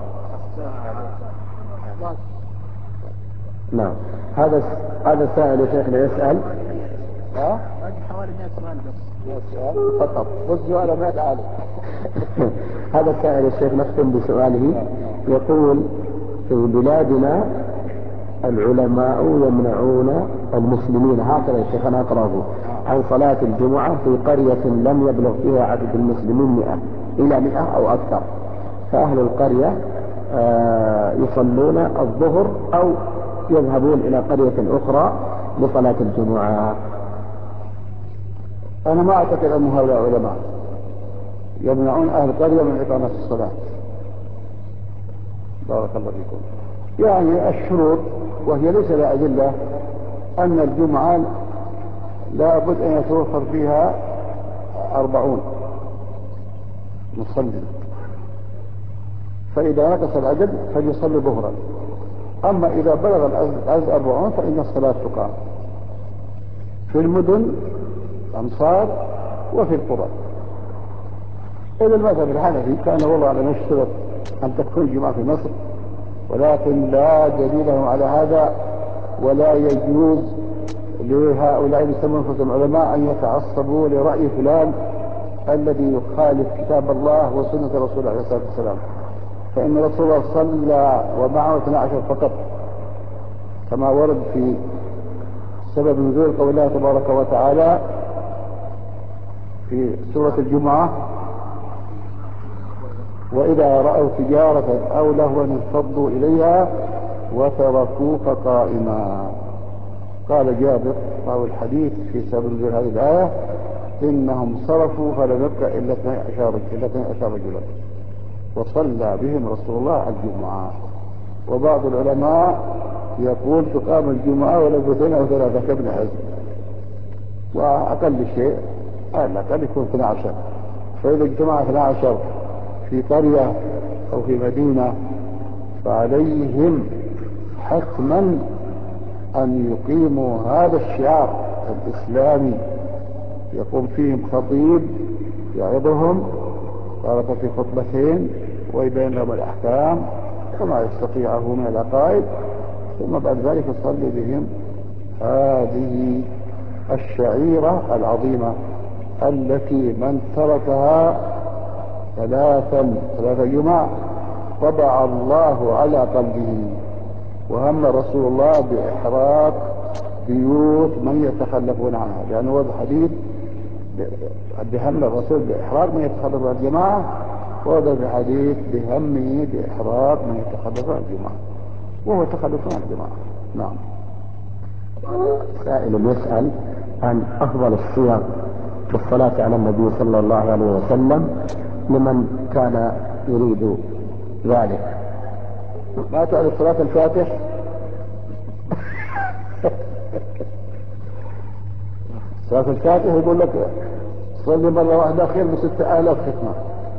نعم. هذا سائل يا شيخنا يسأل حوالي 100 سؤال بس. فقط والسؤال ما تعالى. هذا السائل الشيخ نختم بسؤاله، يقول في بلادنا العلماء يمنعون المسلمين، هكذا شيخنا أقرأه، عن صلاة الجمعة في قرية لم يبلغ فيها عدد المسلمين 100 إلى 100 أو أكثر، فأهل القرية يصلون الظهر أو يذهبون إلى قرية أخرى لصلاة الجمعة. أنا ما أعتقد أن هؤلاء علماء يمنعون أهل القرية من إقامة الصلاة. بارك الله فيكم. يعني الشروط، وهي ليس لها أدلة، أن الجمعة لا بد أن يتوفر فيها 40 مصلي، فإذا نقص العدد فليصلي ظهرا، أما إذا بلغ العدد 40 فإن الصلاة تقام في المدن الأمصار وفي القرى. إذا المذهب الحنفي كان والله على نشترط أن تكون الجمعة في مصر، ولكن لا دليل على هذا، ولا يجوز لهؤلاء يسمون أنفسهم علماء أن يتعصبوا لرأي فلان الذي يخالف كتاب الله وسنة رسوله عليه الصلاة والسلام، فإن رسول الله صلى ومعه 12 فقط، كما ورد في سبب نزول قول الله تبارك وتعالى في سورة الجمعة: وإذا رأوا تجارة أو لهوا انفضوا إليها وتركوك قائما. قال جابر راوي الحديث في سبب نزول هذه الآية: إنهم صرفوا فلم يبق إلا 12 رجلا، وصلى بهم رسول الله الجمعة. وبعض العلماء يقول تقام الجمعة ولو 2 أو 3 كابن حزم، وأقل شيء الأقل يكون 12. فإذا اجتمع 12 في قرية أو في مدينة فعليهم حتما أن يقيموا هذا الشعار الإسلامي، يقوم فيهم خطيب يعظهم تارة في خطبتين ويبين لهم الأحكام كما يستطيعه من العقائد، ثم بعد ذلك يصلي بهم هذه الشعيرة العظيمة التي من تركها 3 جمع طبع الله على قلبه، وهم رسول الله بإحراق بيوت من يتخلفون عنها، لأنه هو الحديث بهم الرسول بإحراق من يتخلف عن الجماعة، وهذا الحديث بهمه بإحراق من يتخلف عن الجماعة، وهو تخلف عن الجماعة. نعم. سائل يسأل عن أفضل الصيغ في الصلاة على النبي صلى الله عليه وسلم لمن كان يريد ذلك. ما تعرف صلاة الفاتح؟ صلاة الفاتح يقول لك صلي مرة واحدة خير من 6000 ختمة.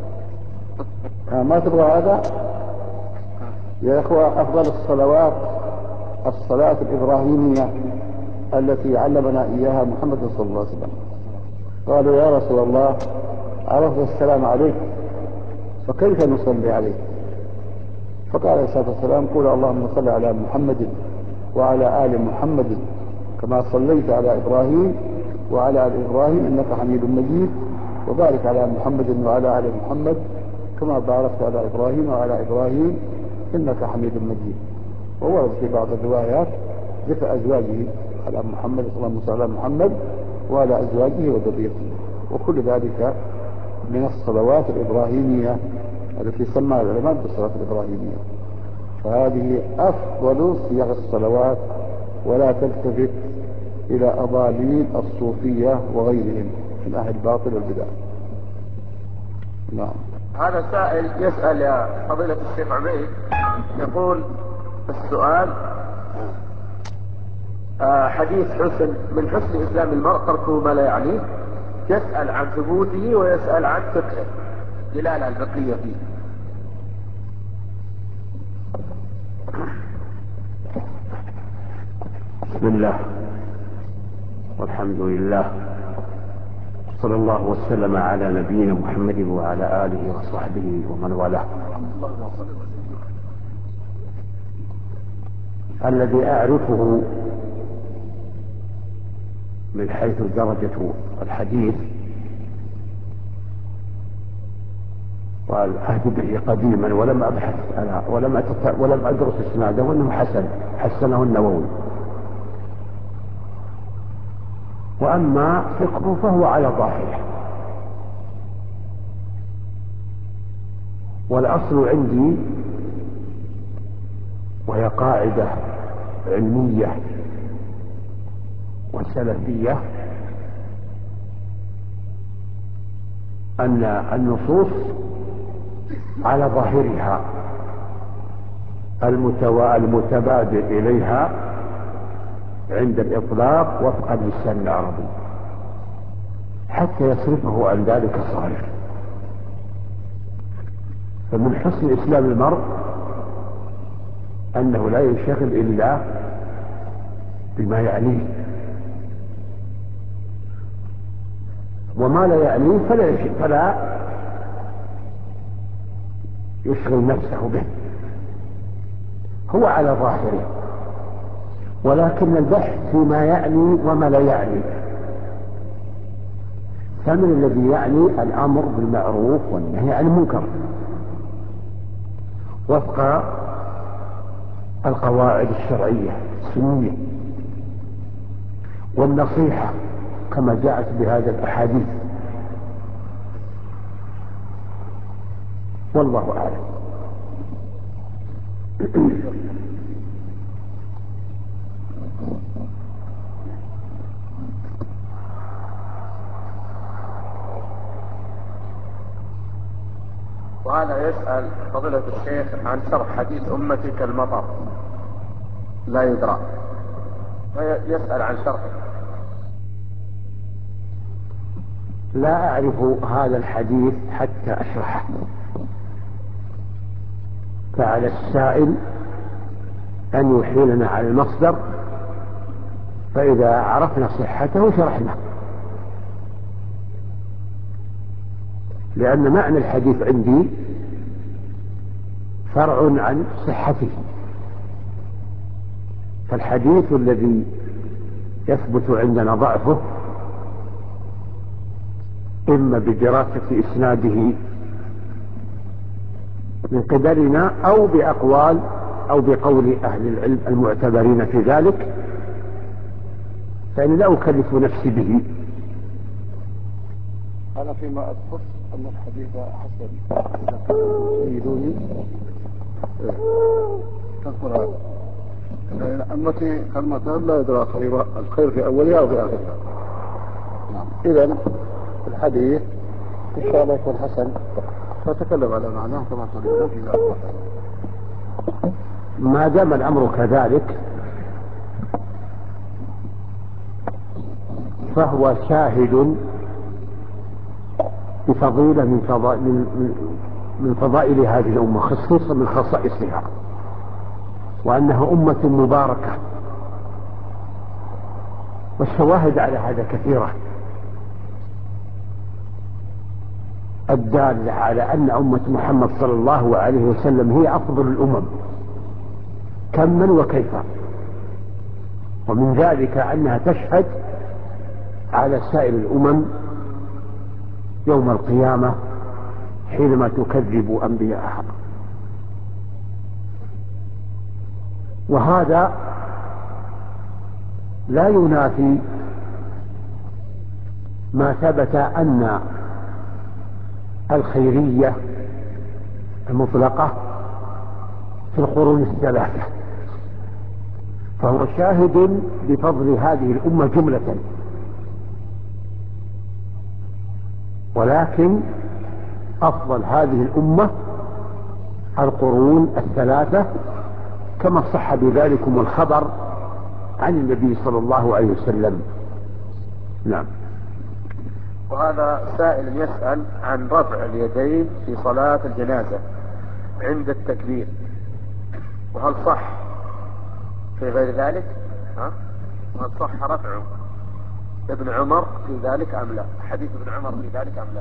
ما تبغى هذا يا إخوة؟ أفضل الصلوات الصلاة الإبراهيمية التي علمنا إياها محمد صلى الله عليه وسلم. قالوا يا رسول الله عرفنا السلام عليك فكيف نصلي عليك؟ فقال عليه الصلاة والسلام: قول اللهم صل على محمد وعلى آل محمد كما صليت على إبراهيم وعلى آل إبراهيم إنك حميد مجيد، وبارك على محمد وعلى آل محمد كما باركت على إبراهيم وعلى إبراهيم إنك حميد مجيد. وورد في بعض الروايات ذكر أزواجه على محمد، اللهم صل على محمد وعلى أزواجه وذريته، وكل ذلك من الصلوات الإبراهيمية التي سماها العلماء بالصلاة الإبراهيمية. فهذه أفضل صيغ الصلوات، ولا تلتفت إلى أضاليل الصوفية وغيرهم من أهل الباطل والبدع. نعم. هذا سائل يسأل يا فضيلة الشيخ عبيد، يقول السؤال: حديث من حسن إسلام المرء تركه ما لا يعنيه، يسأل عن ثبوته ويسأل عن فقهه دلالة البقية فيه. بسم الله والحمد لله، صلى الله وسلم على نبينا محمد وعلى آله وصحبه ومن والاه. الذي أعرفه من حيث درجة الحديث والعهد به قديما ولم أبحث أنا ولم أدرس إسناده وأنه حسنه النووي. وأما فقهه فهو على ظاهره. والأصل عندي، وهي قاعدة علمية وسلفية، أن النصوص على ظاهرها المتبادر إليها عند الإطلاق وفق اللسان العربي حتى يصرفه عن ذلك الصارف. فمن حسن إسلام المرء أنه لا ينشغل إلا بما يعنيه، وما لا يعنيه فلا يشغل نفسه به. هو على ظاهره، ولكن البحث فيما يعني وما لا يعني. فمن الذي يعني الأمر بالمعروف والنهي عن المنكر وفق القواعد الشرعية السنية، والنصيحة كما جاءت بهذا الأحاديث. والله أعلم. وهذا يسأل فضيلة الشيخ عن شرح حديث أمتي كالمطر لا يدرى، ويسأل عن شرحه. لا أعرف هذا الحديث حتى أشرحه، فعلى السائل أن يحيلنا على المصدر، فإذا عرفنا صحته شرحنا، لأن معنى الحديث عندي فرع عن صحته. فالحديث الذي يثبت عندنا ضعفه إما بدراسة إسناده من قبلنا أو بأقوال أو بقول أهل العلم المعتبرين في ذلك، فإن لا أكلف نفسي به. أنا فيما أذكر أن الحديث حسن يريدوني تذكر هذا أمتي كالمطر لا يدرى الخير في أولها أو في آخرها. إذن الحديث إن شاء الله يكون حسن، فتكلم على معناه كما تريدون في ذلك. ما دام الأمر كذلك فهو شاهد بفضيلة من فضائل هذه الأمة، خصوصا من خصائصها، وأنها أمة مباركة. والشواهد على هذا كثيرة الدالة على أن أمة محمد صلى الله عليه وسلم هي أفضل الأمم كما وكيفا، ومن ذلك أنها تشهد على سائر الأمم يوم القيامة حينما تكذب أنبياءها. وهذا لا ينافي ما ثبت أن الخيرية المطلقة في القرون الثلاثة، فهو شاهد بفضل هذه الأمة جملة. ولكن أفضل هذه الأمة القرون الثلاثة، كما صح بذلكم الخبر عن النبي صلى الله عليه وسلم. نعم. وهذا سائل يسأل عن رفع اليدين في صلاة الجنازة عند التكبير، وهل صح في غير ذلك؟ وهل صح رفع ابن عمر في ذلك أم لا؟ حديث ابن عمر في ذلك أم لا؟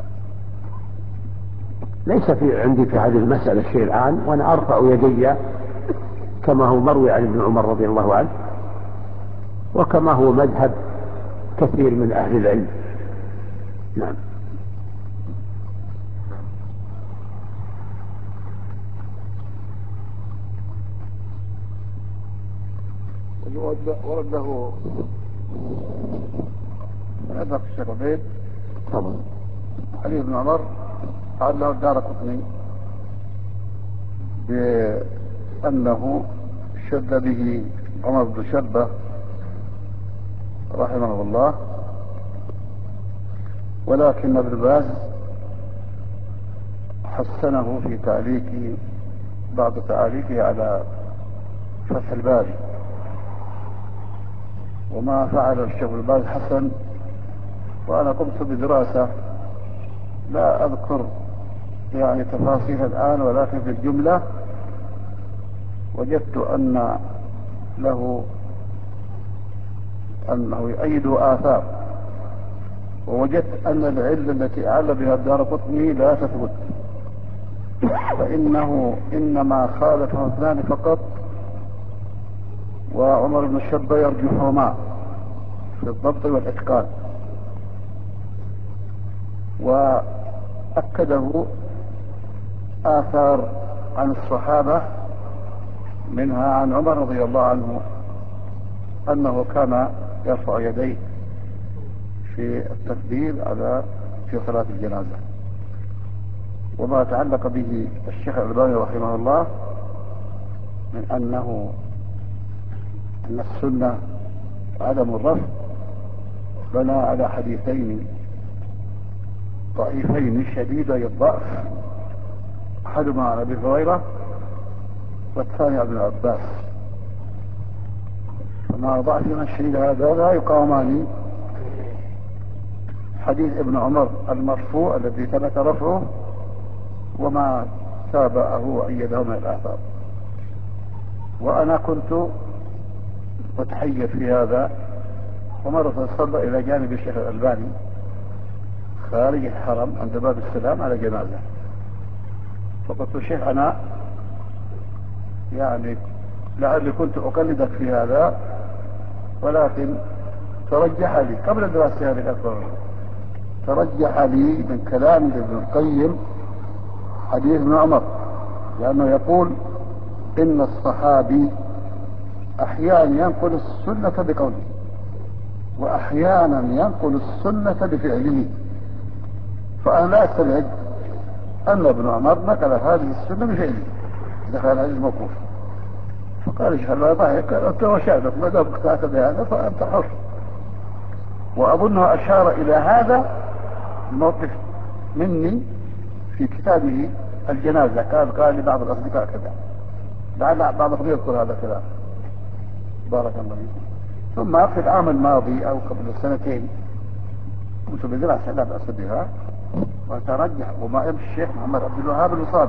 ليس في عندي في هذه المسألة شيء الآن، وأنا أرفع يدي كما هو مروي عن ابن عمر رضي الله عنه، وكما هو مذهب كثير من أهل العلم. نعم. ورد له أدرك الشيخ عبيد طبعا حديث ابن عمر قال له الدارقطني بأنه شد به عمر بن شبة رحمه الله، ولكن ابن باز حسنه في تعليق بعض تعليقه على فتح الباري، وما فعل الشيخ ابن باز حسن. وأنا قمت بدراسة لا أذكر يعني تفاصيل الآن، ولكن في الجملة وجدت أن له أنه يؤيد آثار، ووجدت أن العلة التي أعل بها الدارقطني لا تثبت، فإنه إنما خالفه اثنان فقط، وعمر بن الشبة يرجحهما في الضبط والإتقان، وأكده آثار عن الصحابة منها عن عمر رضي الله عنه أنه كان يرفع يديه في التكبير في صلاة الجنازة. وما تعلق به الشيخ الألباني رحمه الله من أن السنة عدم الرفع بنى على حديثين ضعيفين شديدي الضعف، أحدهما عن أبي هريرة والثاني عن ابن عباس، فمع ضعفنا الشديد هذا لا يقاومان حديث ابن عمر المرفوع الذي ثبت رفعه وما تابعه وأيده من الآثار. وأنا كنت متحير في هذا، ومرة صلى إلى جانب الشيخ الألباني خارج الحرم عند باب السلام على جنازة، فقلت الشيخ أنا يعني لعلي كنت أقلدك في هذا، ولكن ترجح لي قبل دراسة هذه الأثار، ترجح لي من كلام ابن القيم حديث ابن عمر، لأنه يقول إن الصحابي أحيانا ينقل السنة بقوله وأحيانا ينقل السنة بفعله، فأنا لا أستبعد أن ابن عمر نقل هذه السنة بفعله إذا كان هذا الموقوف. فقال الشيخ الله ضحك، قال أنت وشأنك ما دام اقتنعت بهذا فأنت حر. وأظنه أشار إلى هذا الموقف مني في كتابه الجنازة، قال لبعض الأصدقاء كذا، لعل بعضهم يذكر هذا الكلام بارك الله فيكم. ثم في العام الماضي أو قبل سنتين كنت بدراسة لا بأس بها، وترجح وما يمشي الشيخ محمد عبد الوهاب الوصابي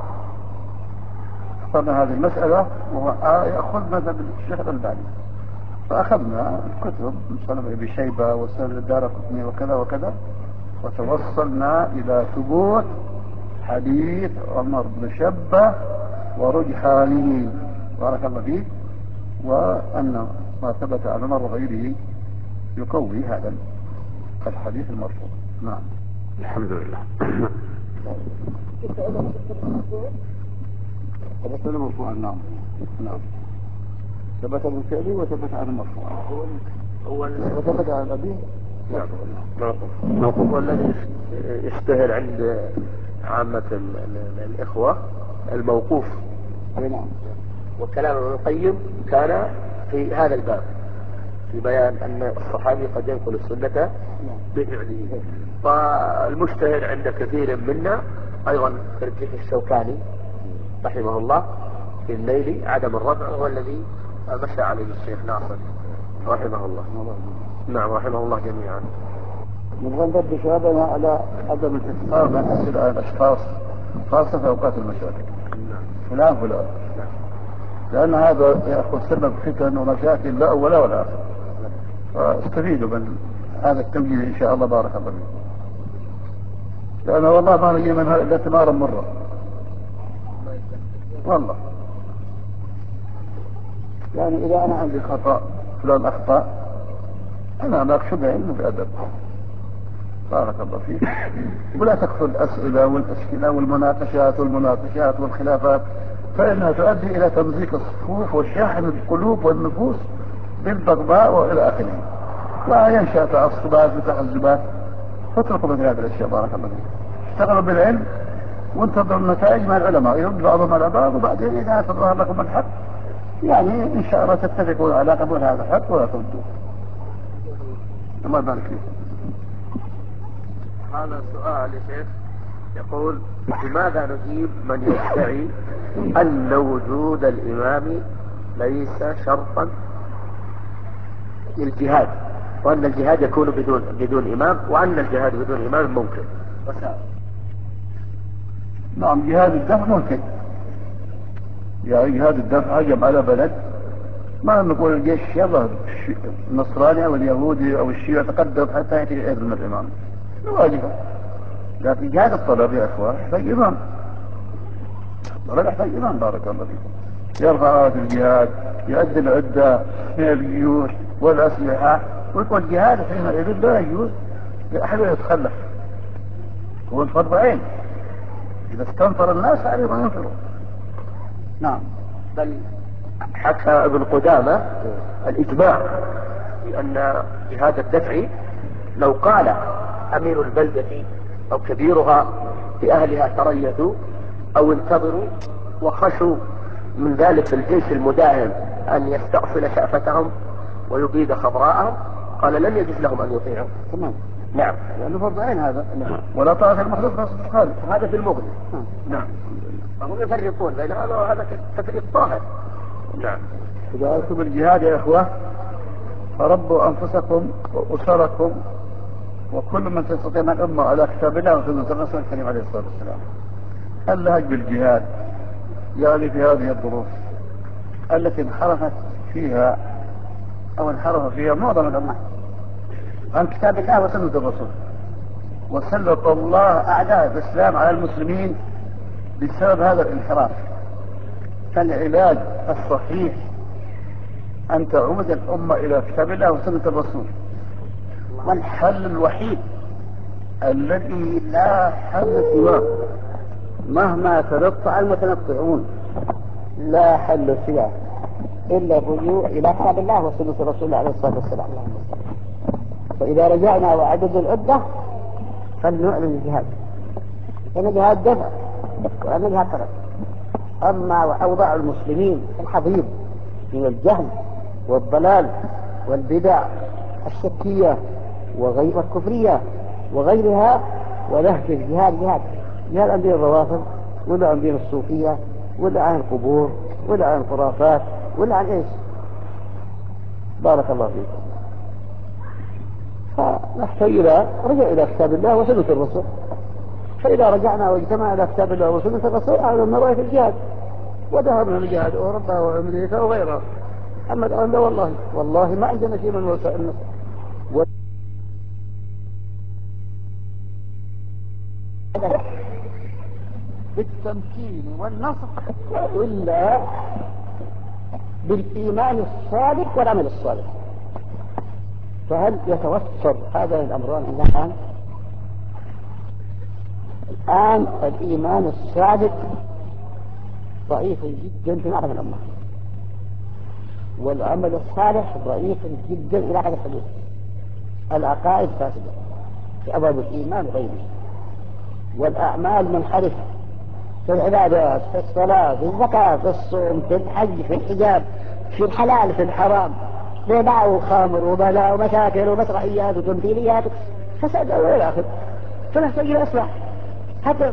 اخترنا هذه المسألة، وهو يأخذ مذهب الشيخ الألباني، فأخذنا الكتب مسلم ابي شيبة وسند الدارقطني وكذا وكذا، وتوصلنا إلى ثبوت حديث عمر بن شبة ورجحانه بارك الله فيه، وأن ما ثبت عن عمر وغيره يقوي هذا الحديث المرفوع. نعم الحمد لله. ثبت المرفوع. نعم نعم ثبت من فعله وثبت عن المرفوع، وثبت عن أبيه. نعم هو الذي يشتهر عند عامة الإخوة الموقوف. نعم. وكلام ابن القيم كان في هذا الباب في بيان أن الصحابي قد ينقل السنة بفعله. والمشتهر عند كثير منا أيضا ترجيح الشوكاني رحمه الله في الليل عدم الرفع، هو الذي مشى عليه الشيخ ناصر رحمه الله. نعم رحمه الله جميعا. من غنى بشهادنا على عدم الإفطار من أسئلة الأشخاص خاصة في أوقات المشاكل فلان فلان، لأن هذا يأخذ سبب فتن ومشاكل لا أولا ولا آخر، فاستفيدوا من هذا التمجيد إن شاء الله بارك الله فيكم، لأن والله ما نجي منها إلا تمارا مرة والله. يعني إذا أنا عندي خطأ فلان أخطأ أنا ما أكشف علمه بأدب بارك الله فيك، ولا تكثر الأسئلة والأشكلة والمناقشات والخلافات، فإنها تؤدي إلى تمزيق الصفوف وشحن القلوب والنفوس بالبغضاء وإلى آخره، وينشأ تعصبات وتحزبات. فاتركوا مثل هذه الأشياء بارك الله فيكم، اشتغلوا بالعلم وانتظروا النتائج مع العلماء، يرد بعضهم على بعض، وبعدين إذا تظهر لكم الحق يعني إن شاء الله تتفقوا على قبول هذا الحق ولا تردوه. الله يبارك فيكم. هذا سؤال يا شيخ يقول: لماذا نجيب من يدعي أن وجود الإمام ليس شرطا للجهاد، وأن الجهاد يكون بدون إمام، وأن الجهاد بدون إمام ممكن؟ نعم، جهاد الدفع ممكن، يعني جهاد الدفع هجم على بلد، ما نقول الجيش يلا النصراني أو اليهودي أو الشيعي يتقدم حتى يأتي إذن الإمام، واجبة. لكن جهاد الطلب يا إخوان يحتاج إمام، الطلب يحتاج إمام بارك الله فيكم، يرفع راية الجهاد، يؤدي العدة من الجيوش والأسلحة، ويكون الجهاد حينئذ لا يجوز لأحد يتخلف، هو الفرض عين، إذا استنفر الناس عليهم أن ينفروا. نعم، بل حكى ابن قدامة الإجماع بأن جهاد الدفع لو قال أمير البلدة أو كبيرها لأهلها تريثوا أو انتظروا وخشوا من ذلك الجيش المداهم أن يستأصل شأفتهم ويبيد خضراءهم، قال لن يجوز لهم أن يطيعوا. تمام. نعم، لأنه فرض عين هذا. نعم. ولا طاعة المخلوق في الخالق، هذا في المغني. نعم، فهم يفرقون بين هذا وهذا تفريق طاهر. نعم. إذا أردتم الجهاد يا إخوة فربوا أنفسكم وأسركم وكل من تستطيع من الأمة على كتاب الله وسنة الرسول الكريم عليه الصلاة والسلام. اللهج بالجهاد يعني في هذه الظروف التي انحرف فيها معظم الأمة عن كتاب الله وسنة الرسول، وسلط الله أعداء الإسلام على المسلمين بسبب هذا الانحراف. فالعلاج الصحيح أن تعود الأمة إلى كتاب الله وسنة الرسول، والحل الوحيد الذي لا حل سواه مهما تنطع المتنطعون، لا حل سواه إلا الرجوع إلى كتاب الله وسنة الرسول عليه الصلاة والسلام. فإذا رجعنا وعدد العدة فلنعلن الجهاد، لأن الجهاد دفع وأن الجهاد طلب. أما أوضاع المسلمين الحضيض من الجهل والضلال والبدع الشكية وغير الكفرية وغيرها، ولهج الجهاد جهاد عن دين الروافض ولا عن دين الصوفية ولا عن القبور ولا عن الخرافات ولا عن ايش. بارك الله فيكم. فنحتاج إلى رجع إلى كتاب الله وسنة الرسول. فإذا رجعنا واجتمعنا إلى كتاب الله وسنة الرسول أعلمنا رأي في الجهاد وذهبنا للجهاد أوروبا وأمريكا وغيرها. أما الآن لا، والله ما عندنا شيء من وسائل النصر بالتمكين والنصر إلا بالإيمان الصادق والعمل الصالح. فهل يتوفر هذا الأمران الآن الإيمان الصادق ضعيف جدا في معظم الأمة، والعمل الصالح ضعيف جدا إلى هذا الحدود. العقائد فاسدة في أبواب الإيمان وغيره، والأعمال منحرفة في العبادات، في الصلاة، في الزكاة، في الصوم، في الحج، في الحجاب، في الحلال، في الحرام، في باع وخمر وبلاء ومشاكل ومسرحيات وتمثيليات فساد إلى آخره. فنحتاج إلى إصلاح حتى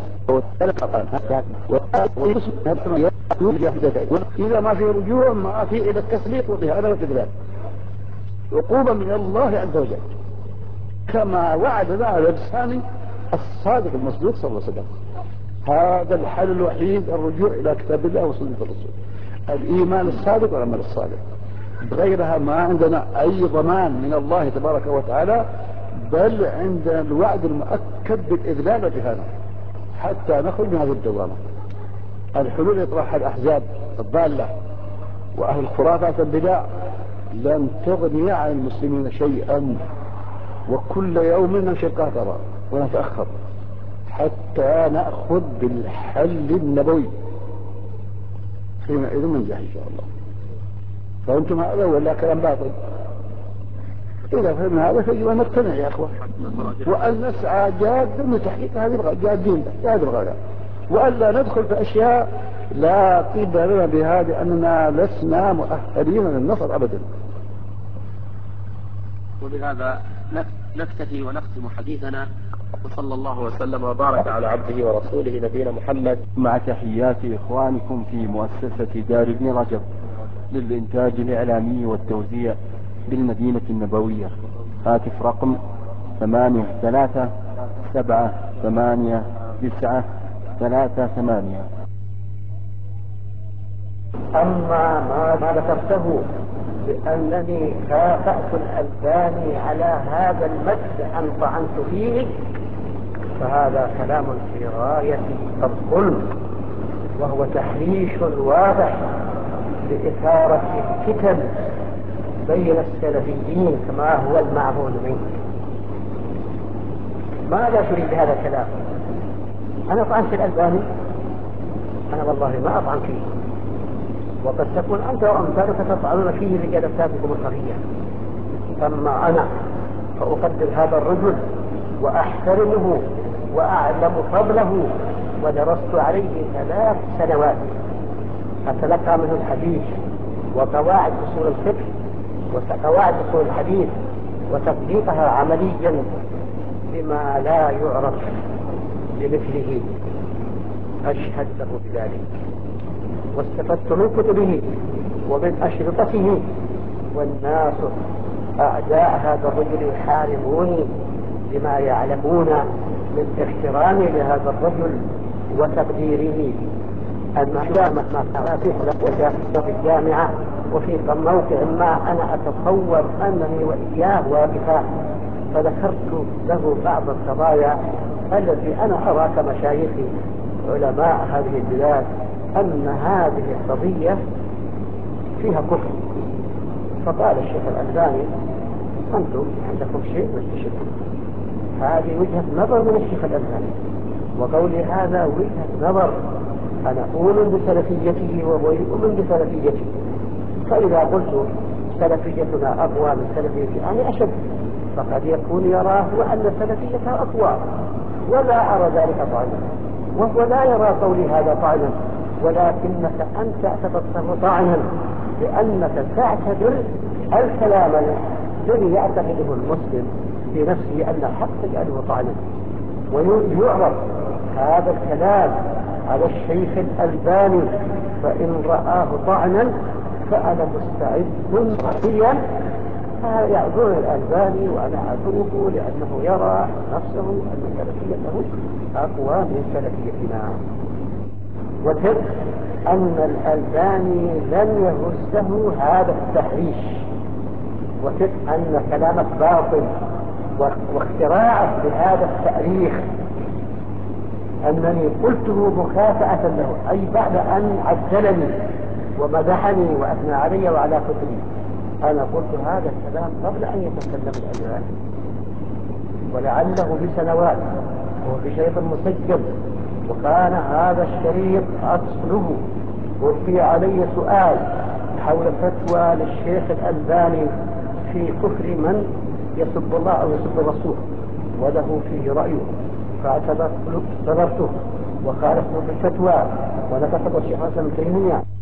إذا ما في رجوع ما في إلى التسليط والإهانة والإذلال عقوبة من الله عز وجل، كما وعد بها الإنسان الصادق المصدوق صلى الله عليه وسلم. هذا الحل الوحيد الرجوع إلى كتاب الله وسنة الرسول، الإيمان الصادق والعمل الصالح. بغيرها ما عندنا أي ضمان من الله تبارك وتعالى، بل عندنا الوعد المؤكد بالإذلال والإهانة حتى نخرج من هذه الدوامة. الحلول يطرحها الأحزاب الضالة وأهل الخرافات البدع لن تغني عن المسلمين شيئا، وكل يوم ننشق قهقرا ونتأخر حتى نأخذ بالحل النبوي حينئذ ننجح إن شاء الله. فأنتم هذا ولا كلام باطل؟ إذا فهمنا هذا فيجب أن نقتنع يا أخوة، وأن نسعى جادا لتحقيق هذه الغاية، جادين هذه الغاية، وألا ندخل في أشياء لا طيب لنا بها، لأننا لسنا مؤهلين للنصر أبدا. وبهذا نكتفي ونختم حديثنا، وصلى الله وسلم وبارك على عبده ورسوله نبينا محمد، مع تحيات إخوانكم في مؤسسة دار ابن رجب للإنتاج الإعلامي والتوزيع بالمدينة النبوية. هاتف رقم 837893. أما ما ذكرته بأنني كافأت الألباني على هذا المجد أن طعنت فيه، فهذا كلام في غاية الظلم، وهو تحريش واضح لإثارة الفتن بين السلفيين كما هو المعهود منه. ماذا تريد بهذا الكلام؟ أنا طعنت الألباني؟ أنا والله ما أطعن فيه، وقد تكون أنت وأمثالك تطعنون فيه لجلساتكم الخفية. أما أنا فأقدر هذا الرجل وأحترمه وأعلم فضله، ودرست عليه 3 سنوات أتلقى منه الحديث وقواعد أصول الفقه وقواعد أصول الحديث وتطبيقها عمليا بما لا يعرف لمثله. أشهد له بذلك، واستفدت من كتبه ومن أشرطته، والناس أعداء هذا الرجل يحاربوني لما يعلمون من احترامي لهذا الرجل وتقديره. أما ما في الجامعة وفي موقع ما أنا أتصور أنني وإياه واقفان، فذكرت له بعض القضايا التي أنا أرى كمشايخي علماء هذه البلاد أن هذه القضية فيها كفر. فقال الشيخ الألباني: أنتم عندكم شيء مستشركون. هذه وجهة نظر من الشيخ الألباني، وقولي هذا وجهة نظر، أنا أؤمن بسلفيته وهو يؤمن بسلفيته. فإذا قلت سلفيتنا أقوى من سلفيته أنا أشد، فقد يكون يراه أن سلفيته أقوى، ولا أرى ذلك طعنا، وهو لا يرى قولي هذا طعنا، ولكنك أنت اعتبرته طعنا لأنك تعتبر الكلام الذي يعتقده المسلم في نفسه أن الحق يجعله طعنا. ويعرف هذا الكلام على الشيخ الألباني، فإن رآه طعنا فأنا مستعد رأيا يعذر الألباني وأنا أعذره، لأنه يرى نفسه أن سلفيته أقوى من سلفيتنا. والفرق أن الألباني لم يهزه هذا التحريش، وفرق أن كلامك باطل واختراعه بهذا التأريخ أنني قلته مكافأة له، أي بعد أن عزلني ومدحني وأثنى علي وعلى كتبي. أنا قلت هذا الكلام قبل أن يتكلم الألباني، ولعله بسنوات وهو في شريط مسجل، وكان هذا الشريط أصله وفي علي سؤال حول فتوى للشيخ الألباني في كفر من يسب الله أو يسب الرسول، وله فيه رأيه، فاعتبرته وخالفته بالفتوى، ونكتب الشيخ حسن ابن تيمية